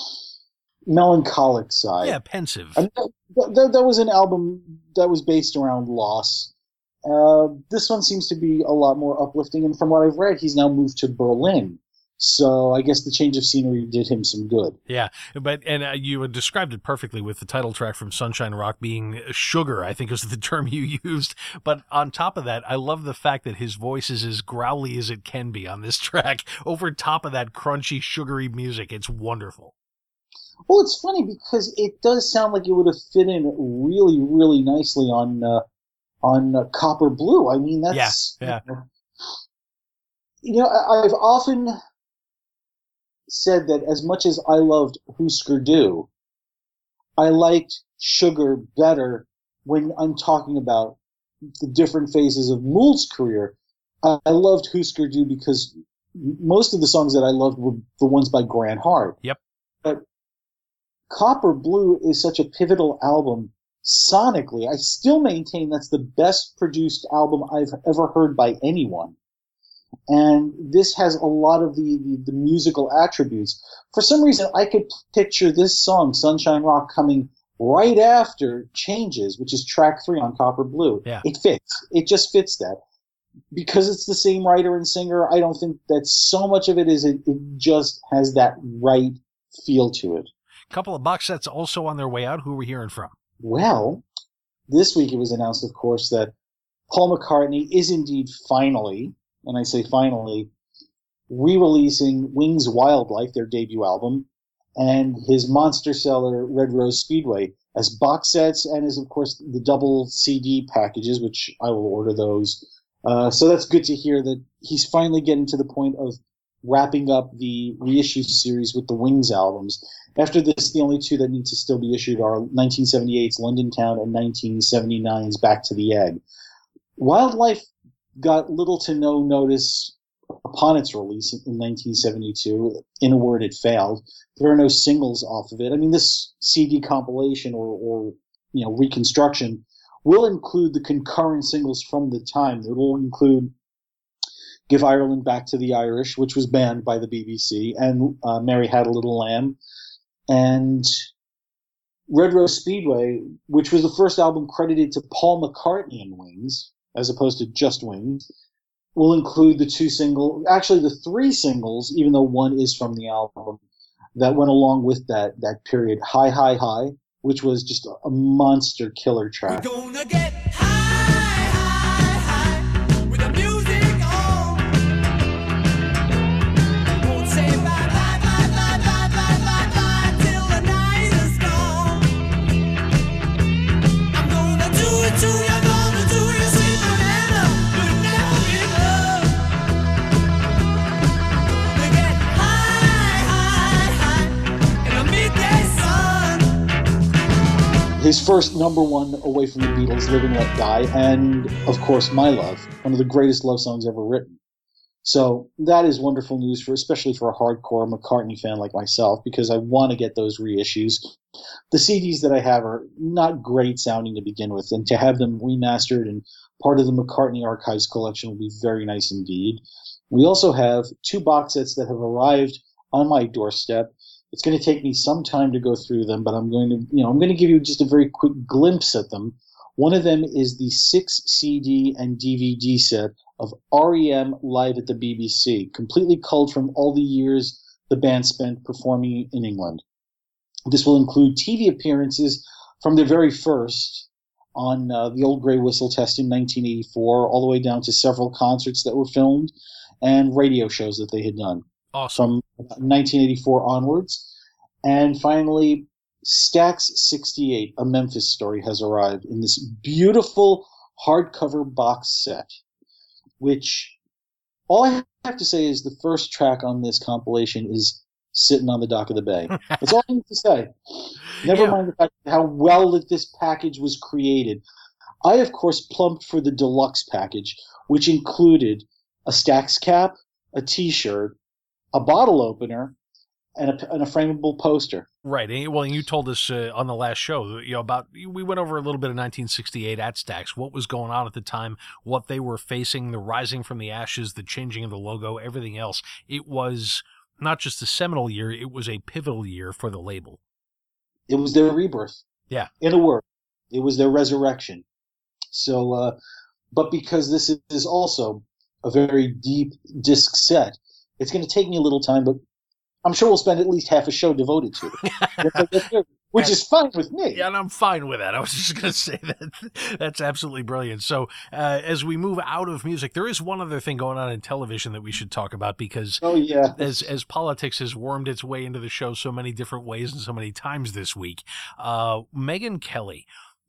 melancholic side.
Yeah, pensive.
I mean, that, that, that was an album that was based around loss. Uh, this one seems to be a lot more uplifting, and from what I've read, he's now moved to Berlin. So I guess the change of scenery did him some good.
Yeah, but and uh, you had described it perfectly with the title track from Sunshine Rock being sugar, I think was the term you used. But on top of that, I love the fact that his voice is as growly as it can be on this track. Over top of that crunchy, sugary music, it's wonderful.
Well, it's funny because it does sound like it would have fit in really, really nicely on uh, on uh, Copper Blue. I mean, that's
yeah, yeah.
You know, you know I, I've often said that as much as I loved Husker Du, I liked Sugar better when I'm talking about the different phases of Mould's career. I, I loved Husker Du because most of the songs that I loved were the ones by Grant Hart.
Yep.
But Copper Blue is such a pivotal album sonically. I still maintain that's the best produced album I've ever heard by anyone. And this has a lot of the, the, the musical attributes. For some reason, I could picture this song, Sunshine Rock, coming right after Changes, which is track three on Copper Blue.
Yeah.
It fits. It just fits that. Because it's the same writer and singer, I don't think that so much of it is it, it just has that right feel to it.
A couple of box sets also on their way out. Who are we hearing from?
Well, this week it was announced, of course, that Paul McCartney is indeed finally, and I say finally, re-releasing Wings Wildlife, their debut album, and his monster seller Red Rose Speedway as box sets, and as, of course, the double C D packages, which I will order those Uh, so that's good to hear that he's finally getting to the point of wrapping up the reissue series with the Wings albums. After this, the only two that need to still be issued are nineteen seventy-eight's London Town and nineteen seventy-nine's Back to the Egg. Wildlife got little to no notice upon its release in nineteen seventy-two. In a word, it failed. There are no singles off of it. I mean, this C D compilation or, or you know reconstruction will include the concurrent singles from the time. It will include Give Ireland Back to the Irish, which was banned by the B B C, and uh, Mary Had a Little Lamb, and Red Rose Speedway, which was the first album credited to Paul McCartney and Wings, as opposed to just Wings, will include the two singles, actually the three singles, even though one is from the album, that went along with that that period. High, High, High, which was just a, a monster killer track.
We're gonna get high, high, high, with the music on. Won't say bye, bye, bye, bye, bye, bye, bye, bye, till the night is gone. I'm gonna do it to you, gonna do you, sweet banana, you'll never give up. We get high, high, high, in the midday sun.
His first number one away from the Beatles, Live and Let Die, and, of course, My Love, one of the greatest love songs ever written. So that is wonderful news, for especially for a hardcore McCartney fan like myself, because I want to get those reissues. The C Ds that I have are not great sounding to begin with, and to have them remastered and part of the McCartney Archives collection will be very nice indeed. We also have two box sets that have arrived on my doorstep. It's going to take me some time to go through them, but I'm going to, you know, I'm going to give you just a very quick glimpse at them. One of them is the six C D and D V D set of R E M Live at the B B C, completely culled from all the years the band spent performing in England. This will include T V appearances from their very first on uh, the Old Grey Whistle Test in nineteen eighty-four, all the way down to several concerts that were filmed and radio shows that they had done.
Awesome.
From nineteen eighty-four onwards. And finally, Stax sixty-eight, A Memphis Story, has arrived in this beautiful hardcover box set, which all I have to say is the first track on this compilation is Sitting on the Dock of the Bay. That's all I need to say. Never
Yeah.
mind the fact how well that this package was created. I, of course, plumped for the deluxe package, which included a Stax cap, a T-shirt, a bottle opener, and a, and a frameable poster.
Right. And, well, and you told us uh, on the last show, you know, about, we went over a little bit of nineteen sixty-eight at Stax, what was going on at the time, what they were facing, the rising from the ashes, the changing of the logo, everything else. It was not just a seminal year, it was a pivotal year for the label.
It was their rebirth.
Yeah.
In a word, it was their resurrection. So, uh, but because this is also a very deep disc set, it's going to take me a little time, but I'm sure we'll spend at least half a show devoted to it, which is fine with me.
Yeah, and I'm fine with that. I was just going to say that that's absolutely brilliant. So uh, as we move out of music, there is one other thing going on in television that we should talk about, because
oh, yeah.
as as politics has wormed its way into the show so many different ways and so many times this week, uh, Megyn Kelly.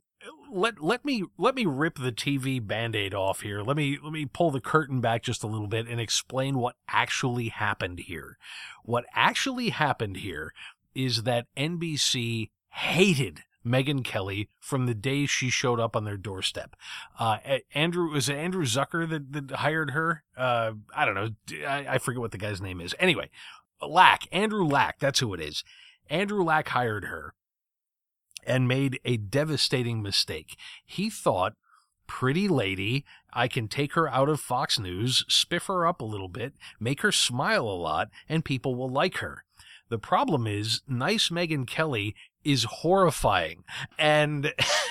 Let let me let me rip the T V Band-Aid off here. Let me let me pull the curtain back just a little bit and explain what actually happened here. What actually happened here is that N B C hated Megyn Kelly from the day she showed up on their doorstep. Uh, Andrew was it Andrew Zucker that, that hired her? Uh, I don't know. I, I forget what the guy's name is. Anyway, Lack, Andrew Lack, that's who it is. Andrew Lack hired her and made a devastating mistake. He thought, pretty lady, I can take her out of Fox News, spiff her up a little bit, make her smile a lot, and people will like her. The problem is, nice Megyn Kelly is horrifying. And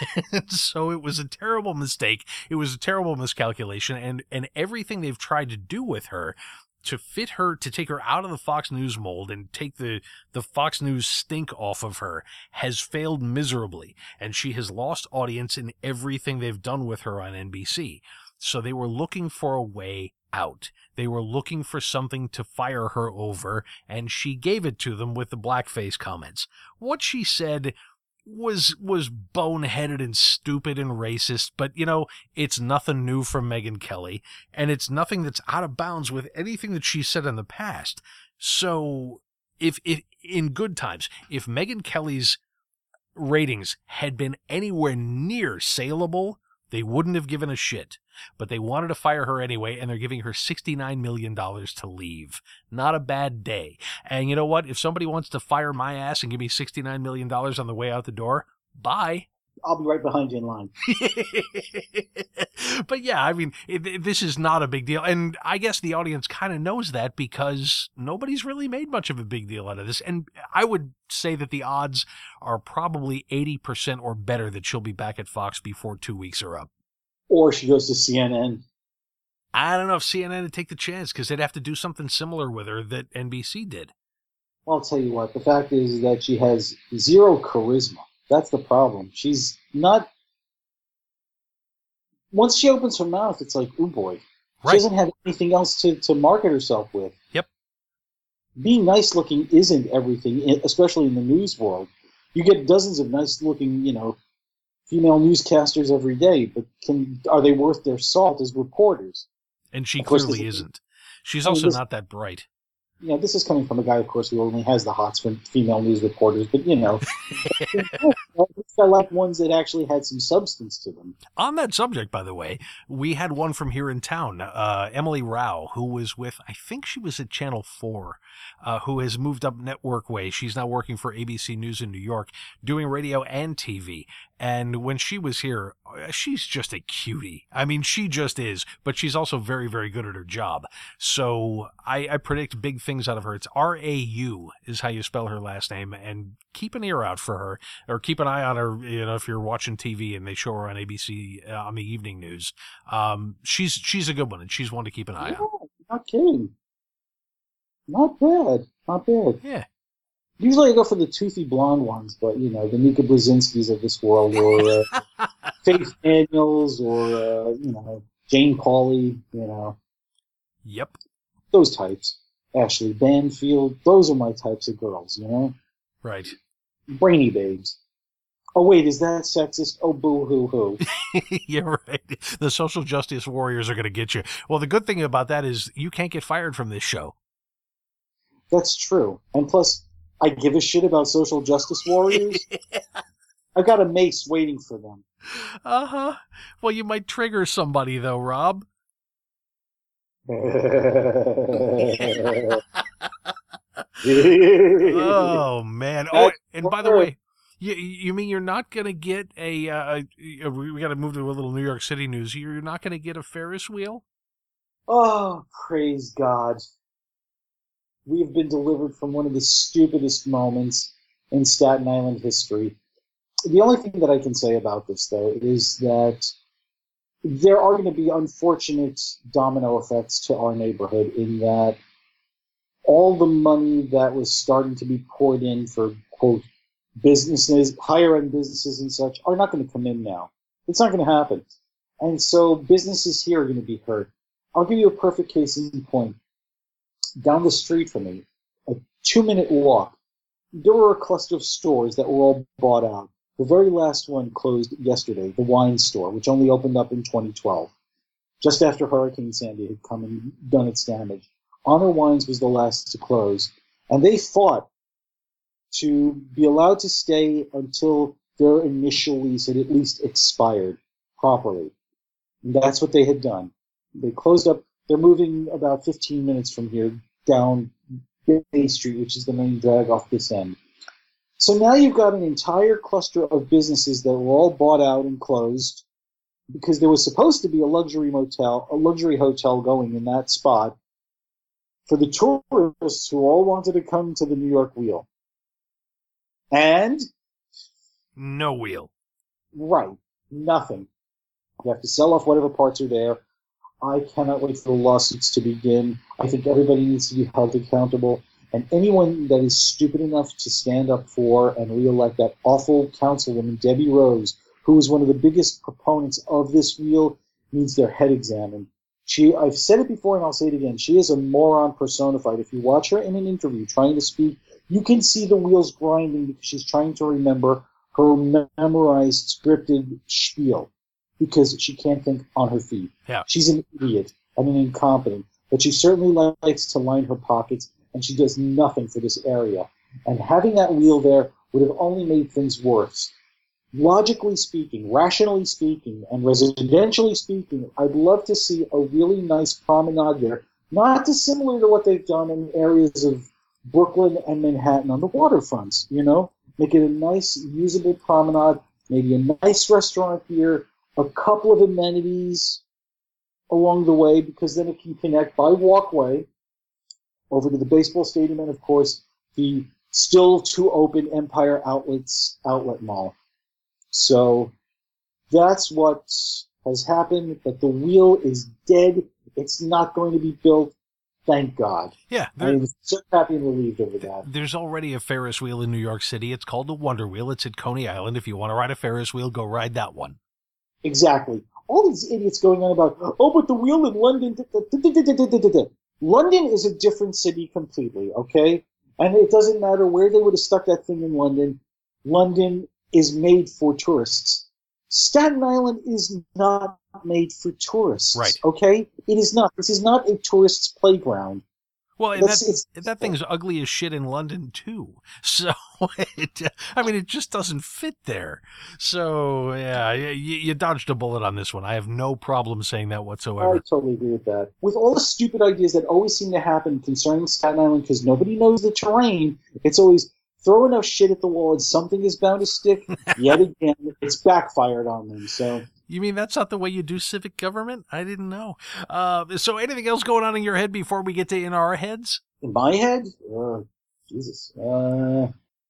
so it was a terrible mistake. It was a terrible miscalculation. And, and everything they've tried to do with her to fit her, to take her out of the Fox News mold and take the, the Fox News stink off of her has failed miserably. And she has lost audience in everything they've done with her on N B C. So they were looking for a way out. They were looking for something to fire her over, and she gave it to them with the blackface comments. What she said was was boneheaded and stupid and racist, but you know, it's nothing new from Megyn Kelly, and it's nothing that's out of bounds with anything that she said in the past. So if if in good times, if Megyn Kelly's ratings had been anywhere near saleable, they wouldn't have given a shit. But they wanted to fire her anyway, and they're giving her sixty-nine million dollars to leave. Not a bad day. And you know what? If somebody wants to fire my ass and give me sixty-nine million dollars on the way out the door, bye.
I'll be right behind you in line.
But yeah, I mean, it, it- this is not a big deal. And I guess the audience kind of knows that because nobody's really made much of a big deal out of this. And I would say that the odds are probably eighty percent or better that she'll be back at Fox before two weeks are up.
Or she goes to C N N.
I don't know if C N N would take the chance because they'd have to do something similar with her that N B C did.
Well, I'll tell you what, the fact is that she has zero charisma. That's the problem. She's not... Once she opens her mouth, it's like, ooh boy. She
Right.
doesn't have anything else to, to market herself with.
Yep.
Being nice looking isn't everything, i- especially in the news world. You get dozens of nice looking, you know, female newscasters every day, but can are they worth their salt as reporters?
And she
Of course,
clearly
this is-
isn't. She's
I mean,
also
this-
not that bright.
You know, this is coming from a guy, of course, who only has the hots for female news reporters, but, you know, I like ones that actually had some substance to them.
On that subject, by the way, we had one from here in town, uh, Emily Rao, who was with, I think she was at Channel four, uh, who has moved up network way. She's now working for A B C News in New York, doing radio and T V. And when she was here, uh, she's just a cutie. I mean, she just is, but she's also very, very good at her job. So I, I predict big things out of her. It's R A U is how you spell her last name, and keep an ear out for her, or keep an eye on her, you know, if you're watching T V and they show her on A B C uh, on the evening news. Um, she's she's a good one, and she's one to keep an eye
Yeah,
on.
not kidding. Not bad. Not bad.
Yeah.
Usually I go for the toothy blonde ones, but, you know, the Nika Brzezinskis of this world, or uh, Faith Daniels, or, uh, you know, Jane Pauley, you know,
Yep.
those types. Ashley Banfield, those are my types of girls, you know?
Right.
Brainy babes. Oh, wait, is that sexist? Oh, boo-hoo-hoo.
You're right. The social justice warriors are going to get you. Well, the good thing about that is you can't get fired from this show.
That's true. And plus, I give a shit about social justice warriors. I've got a mace waiting for them.
Uh-huh. Well, you might trigger somebody, though, Rob. Oh, man. Oh, and by the way, you, you mean you're not going to get a, uh, a we got to move to a little New York City news. You're not going to get a Ferris wheel?
Oh, praise God. We have been delivered from one of the stupidest moments in Staten Island history. The only thing that I can say about this, though, is that there are going to be unfortunate domino effects to our neighborhood in that all the money that was starting to be poured in for, quote, businesses, higher-end businesses and such, are not going to come in now. It's not going to happen. And so businesses here are going to be hurt. I'll give you a perfect case in point. Down the street from me, a two-minute walk, there were a cluster of stores that were all bought out. The very last one closed yesterday, the wine store, which only opened up in twenty twelve, just after Hurricane Sandy had come and done its damage. Honor Wines was the last to close, and they fought to be allowed to stay until their initial lease had at least expired properly. And that's what they had done. They closed up. They're moving about fifteen minutes from here down Bay Street, which is the main drag off this end. So now you've got an entire cluster of businesses that were all bought out and closed because there was supposed to be a luxury motel, a luxury hotel going in that spot for the tourists who all wanted to come to the New York Wheel. And,
No wheel.
right, nothing. You have to sell off whatever parts are there. I cannot wait for the lawsuits to begin. I think everybody needs to be held accountable. And anyone that is stupid enough to stand up for and re-elect that awful councilwoman, Debbie Rose, who was one of the biggest proponents of this wheel, needs their head examined. She, I've said it before and I'll say it again, she is a moron personified. If you watch her in an interview trying to speak, you can see the wheels grinding because she's trying to remember her memorized scripted spiel because she can't think on her feet.
Yeah.
She's an idiot and an incompetent, but she certainly likes to line her pockets, and she does nothing for this area. And having that wheel there would have only made things worse. Logically speaking, rationally speaking, and residentially speaking, I'd love to see a really nice promenade there, not dissimilar to what they've done in areas of Brooklyn and Manhattan on the waterfronts, you know? Make it a nice, usable promenade, maybe a nice restaurant here, a couple of amenities along the way, because then it can connect by walkway over to the baseball stadium and, of course, the still to open Empire Outlets outlet mall. So that's what has happened, but the wheel is dead. It's not going to be built. Thank God.
Yeah. There,
I'm so happy and relieved over that.
there's already a Ferris wheel in New York City. It's called the Wonder Wheel. It's at Coney Island. If you want to ride a Ferris wheel, go ride that one.
Exactly. All these idiots going on about, oh, but the wheel in London. Da, da, da, da, da, da, da, da. London is a different city completely, okay? And it doesn't matter where they would have stuck that thing in London. London is made for tourists. Staten Island is not made for tourists.
Right.
Okay? It is not. This is not a tourist's playground.
Well, and
That's-
that,
it's-
that thing's ugly as shit in London, too. So, it, I mean, it just doesn't fit there. So, yeah, you, you dodged a bullet on this one. I have no problem saying that
I
whatsoever.
totally agree with that. With all the stupid ideas that always seem to happen concerning Staten Island because nobody knows the terrain, it's always throw enough shit at the wall and something is bound to stick. Yet again, it's backfired on them. So
You mean that's not the way you do civic government? I didn't know. Uh, so, anything else going on in your head before we get to in our heads?
in my head, uh, Jesus, uh,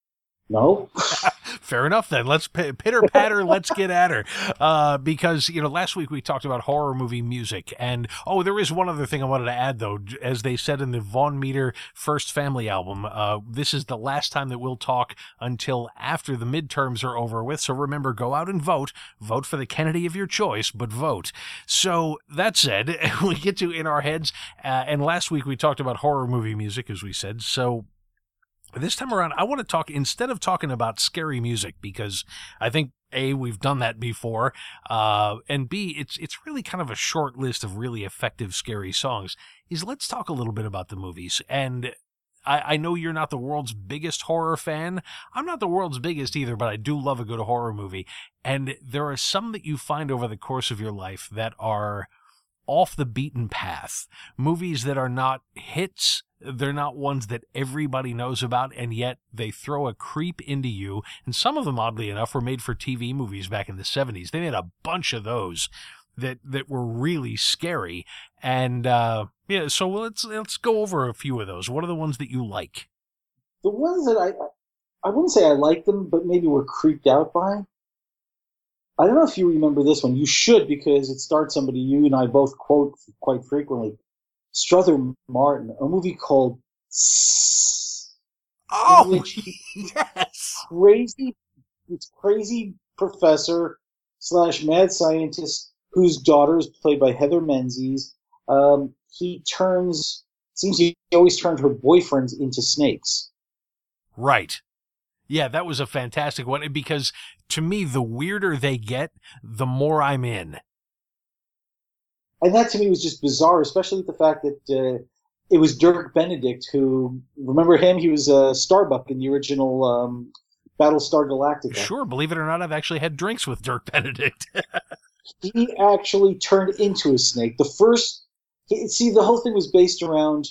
no.
Fair enough, then. Let's p- pitter patter. Let's get at her. Uh, because, you know, last week we talked about horror movie music. And, oh, there is one other thing I wanted to add, though. As they said in the Von Meter First Family album, uh, this is the last time that we'll talk until after the midterms are over with. So remember, go out and vote. Vote for the Kennedy of your choice, but vote. So, that said, we get to In Our Heads. Uh, and last week we talked about horror movie music, as we said. So, this time around, I want to talk, instead of talking about scary music, because I think, A, we've done that before, uh, and B, it's it's really kind of a short list of really effective scary songs, is let's talk a little bit about the movies. And I, I know you're not the world's biggest horror fan. I'm not the world's biggest either, but I do love a good horror movie. And there are some that you find over the course of your life that are off the beaten path. Movies that are not hits. They're not ones that everybody knows about, and yet they throw a creep into you. And some of them, oddly enough, were made for T V movies back in the seventies. They made a bunch of those that that were really scary. And uh, yeah, so let's let's go over a few of those. What are the ones that you like?
The ones that I, I wouldn't say I like them, but maybe were creeped out by. I don't know if you remember this one. You should, because it starts somebody you and I both quote quite frequently. Strother Martin, a movie called S- in
Oh,
which he-
yes.
crazy, it's crazy professor slash mad scientist whose daughter is played by Heather Menzies. Um, he turns, seems he always turned her boyfriends into snakes.
Right. Yeah, that was a fantastic one, because to me, the weirder they get, the more I'm in.
And that to me was just bizarre, especially with the fact that uh, it was Dirk Benedict who, remember him? He was uh, Starbuck in the original um, Battlestar Galactica.
Sure, believe it or not, I've actually had drinks with Dirk Benedict.
He actually turned into a snake. The first, he- see, the whole thing was based around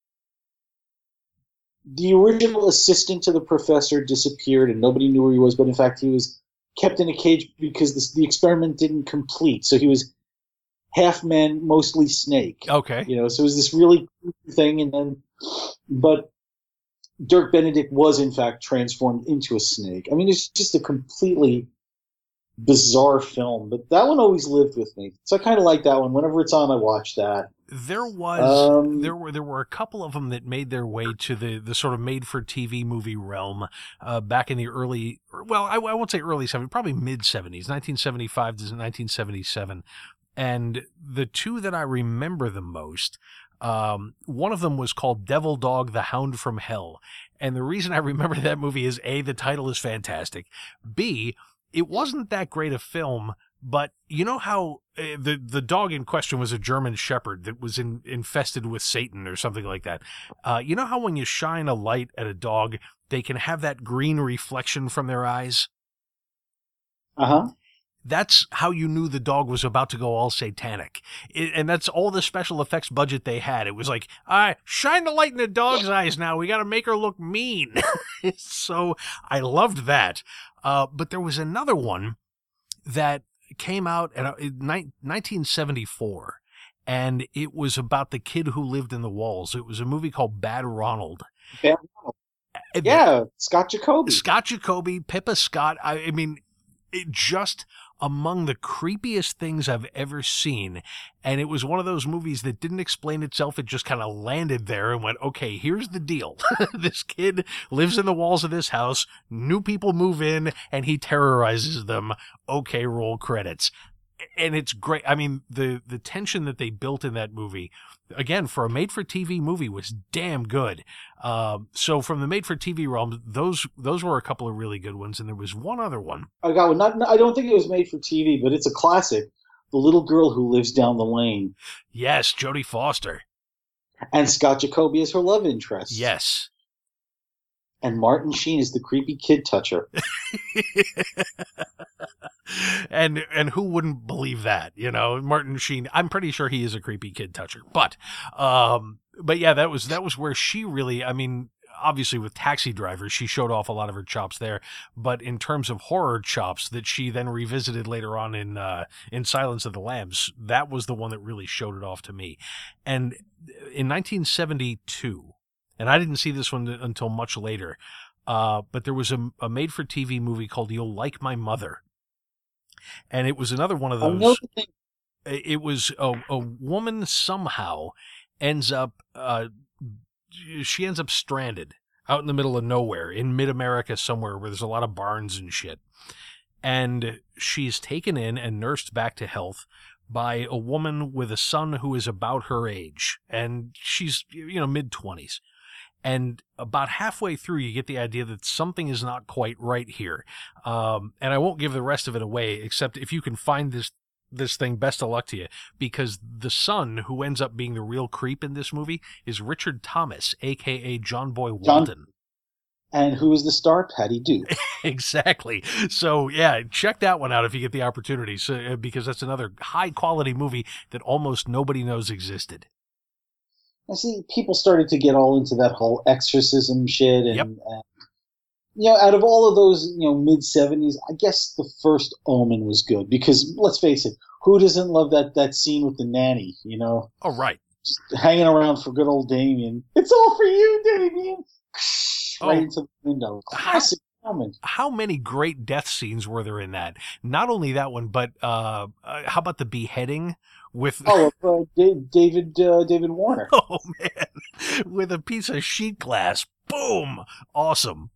the original assistant to the professor disappeared and nobody knew where he was, but in fact he was kept in a cage because the, the experiment didn't complete. So he was half man, mostly snake.
Okay.
You know, so it was this really cool thing, and then, but Dirk Benedict was in fact transformed into a snake. I mean, it's just a completely bizarre film, but that one always lived with me. So I kind of like that one. Whenever it's on, I watch that.
There was
Um,
there were there were a couple of them that made their way to the, the sort of made for T V movie realm uh, back in the early, well, I, I won't say early seventies, probably mid seventies, nineteen seventy-five to nineteen seventy-seven. And the two that I remember the most, Um, one of them was called Devil Dog, the Hound from Hell. And the reason I remember that movie is A, the title is fantastic. B, it wasn't that great a film, but you know how uh, the, the dog in question was a German Shepherd that was in, infested with Satan or something like that. Uh, you know how when you shine a light at a dog, they can have that green reflection from their eyes?
Uh-huh.
That's how you knew the dog was about to go all satanic. It, and that's all the special effects budget they had. It was like, all right, shine the light in the dog's eyes now. We got to make her look mean. So I loved that. Uh, but there was another one that came out in nineteen seventy-four, and it was about the kid who lived in the walls. It was a movie called Bad Ronald.
Bad Ronald. Yeah, Scott Jacoby.
Scott Jacoby, Pippa Scott. I, I mean, it just among the creepiest things I've ever seen. And it was one of those movies that didn't explain itself. It just kind of landed there and went, okay, here's the deal. This kid lives in the walls of this house. New people move in and he terrorizes them. Okay, roll credits. And it's great. I mean, the, the tension that they built in that movie, again, for a made-for-T V movie, was damn good. Um, so from the made-for-T V realm, those those were a couple of really good ones, and there was one other one.
I got one. Not, I don't think it was made for T V, but it's a classic. The Little Girl Who Lives Down the Lane.
Yes, Jodie Foster.
And Scott Jacoby is her love interest.
Yes.
And Martin Sheen is the creepy kid toucher.
and and who wouldn't believe that? You know, Martin Sheen. I'm pretty sure he is a creepy kid toucher. But, um, but yeah, that was that was where she really. I mean, obviously with Taxi Driver, she showed off a lot of her chops there. But in terms of horror chops that she then revisited later on in uh, in Silence of the Lambs, that was the one that really showed it off to me. And in nineteen seventy-two. And I didn't see this one until much later. Uh, but there was a, a made-for-T V movie called You'll Like My Mother. And it was another one of those. It was a, a woman somehow ends up, uh, she ends up stranded out in the middle of nowhere in mid-America somewhere where there's a lot of barns and shit. And she's taken in and nursed back to health by a woman with a son who is about her age. And she's, you know, mid-twenties. And about halfway through, you get the idea that something is not quite right here. Um, and I won't give the rest of it away, except if you can find this this thing, best of luck to you. Because the son, who ends up being the real creep in this movie, is Richard Thomas, a k a. John Boy Walton. John,
and who is the star? Patty Duke.
Exactly. So, yeah, check that one out if you get the opportunity, so, because that's another high-quality movie that almost nobody knows existed.
I see people started to get all into that whole exorcism shit, and,
yep.
and you know, out of all of those, you know, mid seventies, I guess the first Omen was good because let's face it, who doesn't love that that scene with the nanny? You know,
oh right,
just hanging around for good old Damien. It's all for you, Damien. Right
oh.
into the window. Classic Omen.
How many great death scenes were there in that? Not only that one, but uh, uh, how about the beheading? With
oh, uh, David uh, David Warner.
Oh man, with a piece of sheet glass, boom, awesome.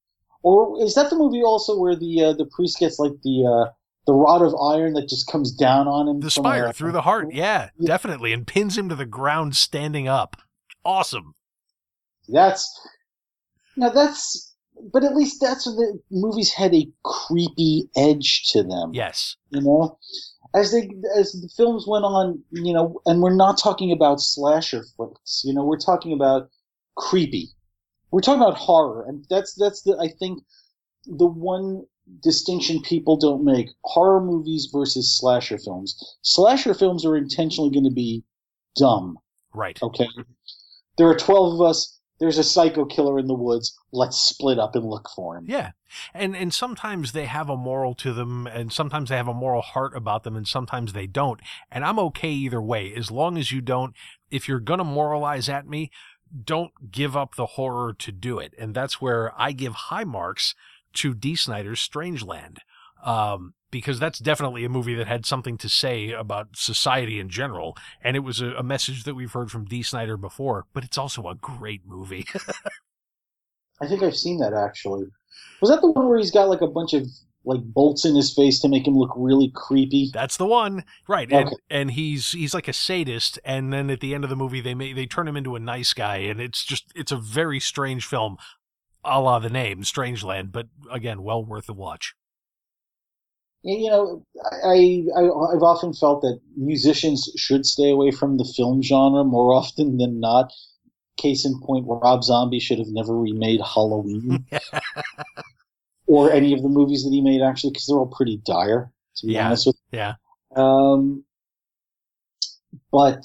Or is that the movie also where the uh, the priest gets like the uh, the rod of iron that just comes down on him?
The spire through the heart, yeah, yeah, definitely, and pins him to the ground standing up. Awesome.
That's now that's, but at least that's when the movies had a creepy edge to them.
Yes,
you know. As they as the films went on, you know, and we're not talking about slasher flicks, you know, we're talking about creepy. We're talking about horror, and that's that's the I think the one distinction people don't make: horror movies versus slasher films. Slasher films are intentionally going to be dumb.
Right.
Okay. There are twelve of us. There's a psycho killer in the woods. Let's split up and look for him.
Yeah. And and sometimes they have a moral to them, and sometimes they have a moral heart about them, and sometimes they don't. And I'm okay either way, as long as you don't, if you're going to moralize at me, don't give up the horror to do it. And that's where I give high marks to Dee Snider's Strangeland. Um, because that's definitely a movie that had something to say about society in general. And it was a, a message that we've heard from Dee Snider before, but it's also a great movie.
I think I've seen that, actually. Was that the one where he's got like a bunch of like bolts in his face to make him look really creepy.
That's the one, right? And
Okay.
and he's he's like a sadist, and then at the end of the movie, they may, they turn him into a nice guy, and it's just it's a very strange film, a la the name, Strangeland. But again, well worth a watch.
You know, I, I I've often felt that musicians should stay away from the film genre more often than not. Case in point, Rob Zombie should have never remade Halloween or any of the movies that he made, actually, because they're all pretty dire, to be
Yeah.
honest with
Yeah,
you. Um, but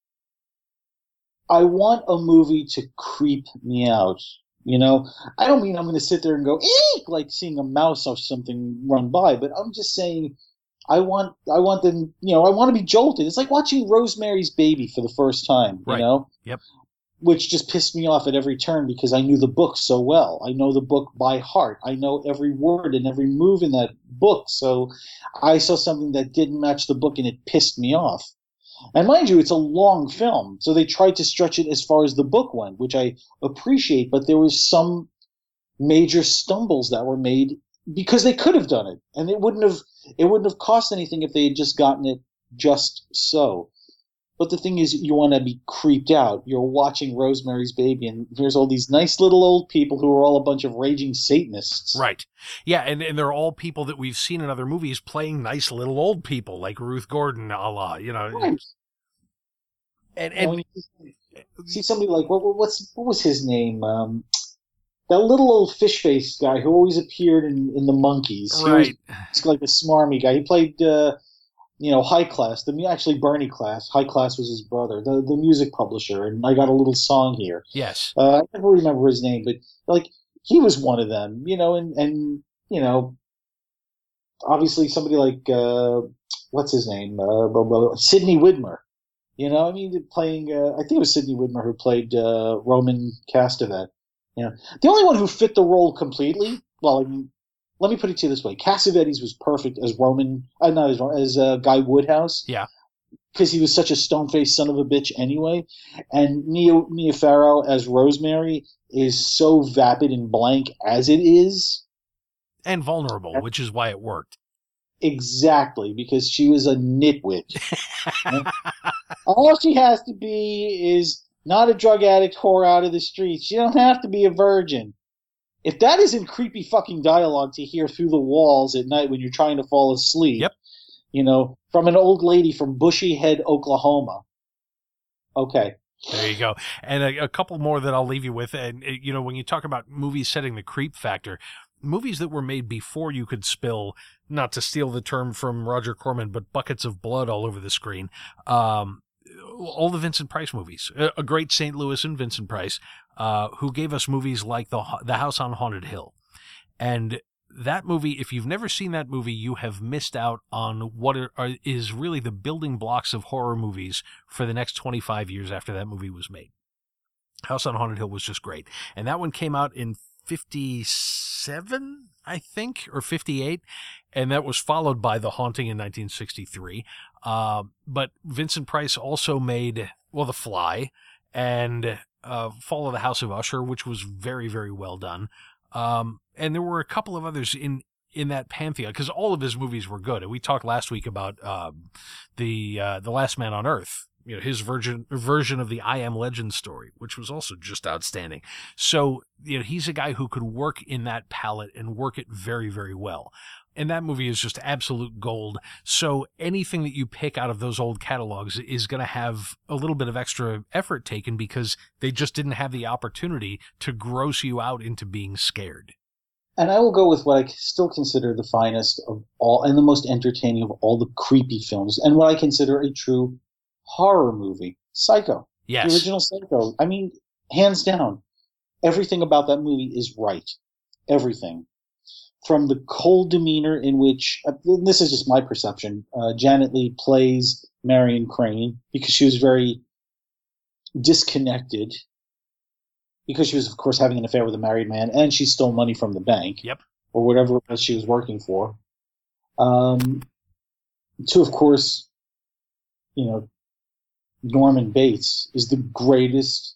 I want a movie to creep me out. You know, I don't mean I'm going to sit there and go eek like seeing a mouse or something run by, but I'm just saying I want I want them. You know, I want to be jolted. It's like watching Rosemary's Baby for the first time. You
Right.
know,
Yep.
Which just pissed me off at every turn because I knew the book so well. I know the book by heart. I know every word and every move in that book. So I saw something that didn't match the book and it pissed me off. And mind you, it's a long film, so they tried to stretch it as far as the book went, which I appreciate, but there was some major stumbles that were made because they could have done it, and it wouldn't have it wouldn't have cost anything if they had just gotten it just so. But the thing is, you want to be creeped out. You're watching Rosemary's Baby, and there's all these nice little old people who are all a bunch of raging Satanists.
right. Yeah, and, and they're all people that we've seen in other movies playing nice little old people, like Ruth Gordon, a la, you know.
Right.
And,
And when
and
you see somebody like what, what's what was his name? Um, that little old fish-faced guy who always appeared in, in the Monkeys. He was
right.
like a smarmy guy. He played, uh, you know, High Class. The actually Bernie Class. High Class was his brother, the the music publisher. And I got a little song here.
Yes.
Uh, I never remember his name, but like he was one of them. You know, and and you know, obviously somebody like uh, what's his name? Uh, Sidney Widmer. You know, I mean, playing, uh, I think it was Sidney Widmer who played uh, Roman Castevet. You know, the only one who fit the role completely, well, I mean, let me put it to you this way. Cassavetes was perfect as Roman, uh, not as, as uh, Guy Woodhouse.
Yeah.
Because he was such a stone-faced son of a bitch anyway. And Mia, Mia Farrow as Rosemary is so vapid and blank as it is.
And vulnerable, which is why it worked.
Exactly, because she was a nitwit. All she has to be is not a drug addict whore out of the streets. She don't have to be a virgin. If that isn't creepy fucking dialogue to hear through the walls at night when you're trying to fall asleep,
Yep.
you know, from an old lady from Bushy Head, Oklahoma. Okay.
There you go. And a, a couple more that I'll leave you with. And, uh, you know, when you talk about movies setting the creep factor, movies that were made before you could spill, not to steal the term from Roger Corman, but buckets of blood all over the screen. Um, all the Vincent Price movies, a, a great Saint Louis and Vincent Price, uh, who gave us movies like the the House on Haunted Hill. And that movie, if you've never seen that movie, you have missed out on what are, are, is really the building blocks of horror movies for the next twenty-five years after that movie was made. House on Haunted Hill was just great. And that one came out in fifty-seven, I think, or fifty-eight. And that was followed by The Haunting in nineteen sixty-three. Uh, but Vincent Price also made, well, The Fly and uh, Fall of the House of Usher, which was very, very well done. Um, and there were a couple of others in, in that pantheon, because all of his movies were good. And we talked last week about um, the uh, the Last Man on Earth, you know, his version version of the I Am Legend story, which was also just outstanding. So, you know, he's a guy who could work in that palette and work it very, very well. And that movie is just absolute gold. So anything that you pick out of those old catalogs is going to have a little bit of extra effort taken because they just didn't have the opportunity to gross you out into being scared.
And I will go with what I still consider the finest of all and the most entertaining of all the creepy films, and what I consider a true horror movie, Psycho.
Yes.
The original Psycho. I mean, hands down, everything about that movie is right. Everything. From the cold demeanor in which, uh, this is just my perception, uh, Janet Leigh plays Marion Crane because she was very disconnected, because she was, of course, having an affair with a married man, and she stole money from the bank.
Yep.
Or whatever it was she was working for. Um, to, of course, you know, Norman Bates is the greatest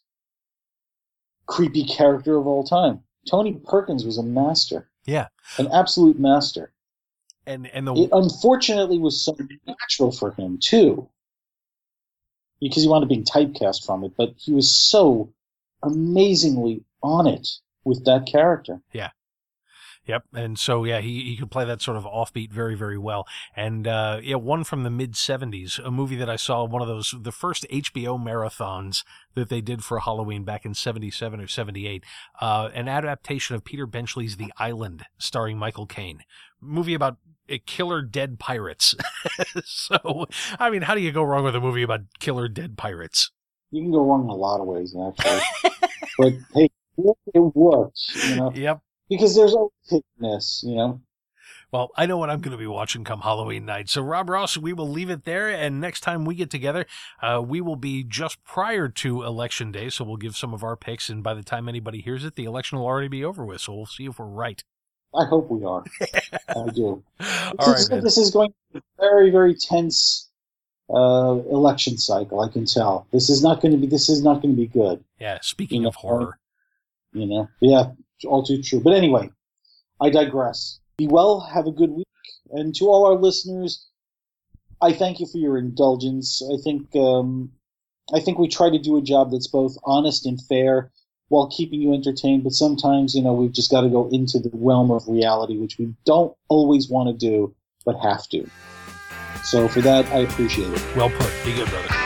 creepy character of all time. Tony Perkins was a master.
Yeah.
An absolute master.
And and the
It unfortunately was so natural for him too, because he wound up being typecast from it. But he was so amazingly on it with that character.
Yep, and so yeah, he, he could play that sort of offbeat very, very well. And uh, yeah, one from the mid seventies, a movie that I saw, one of those, the first H B O marathons that they did for Halloween back in seventy-seven or seventy-eight, uh, an adaptation of Peter Benchley's The Island, starring Michael Caine. Movie about uh, killer dead pirates. So, I mean, how do you go wrong with a movie about killer dead pirates?
You can go wrong in a lot of ways, actually. But hey, it works, you know.
Yep.
Because there's always hit-and-miss, you know.
Well, I know what I'm going to be watching come Halloween night. So, Rob Ross, we will leave it there. And next time we get together, uh, we will be just prior to Election Day. So we'll give some of our picks. And by the time anybody hears it, the election will already be over with. So we'll see if we're right.
I hope we are. I do.
All right,
this,
man.
this is going to be a very, very tense uh, election cycle, I can tell. This is not going to be, this is not going to be good.
Yeah, speaking
You
of
know,
horror.
You know, yeah, all too true. But anyway, I digress. Be well, have a good week. And to all our listeners, I thank you for your indulgence. I think um, I think we try to do a job that's both honest and fair while keeping you entertained. But sometimes, you know, we've just got to go into the realm of reality, which we don't always want to do, but have to. So for that, I appreciate it.
Well put. Be good, brother.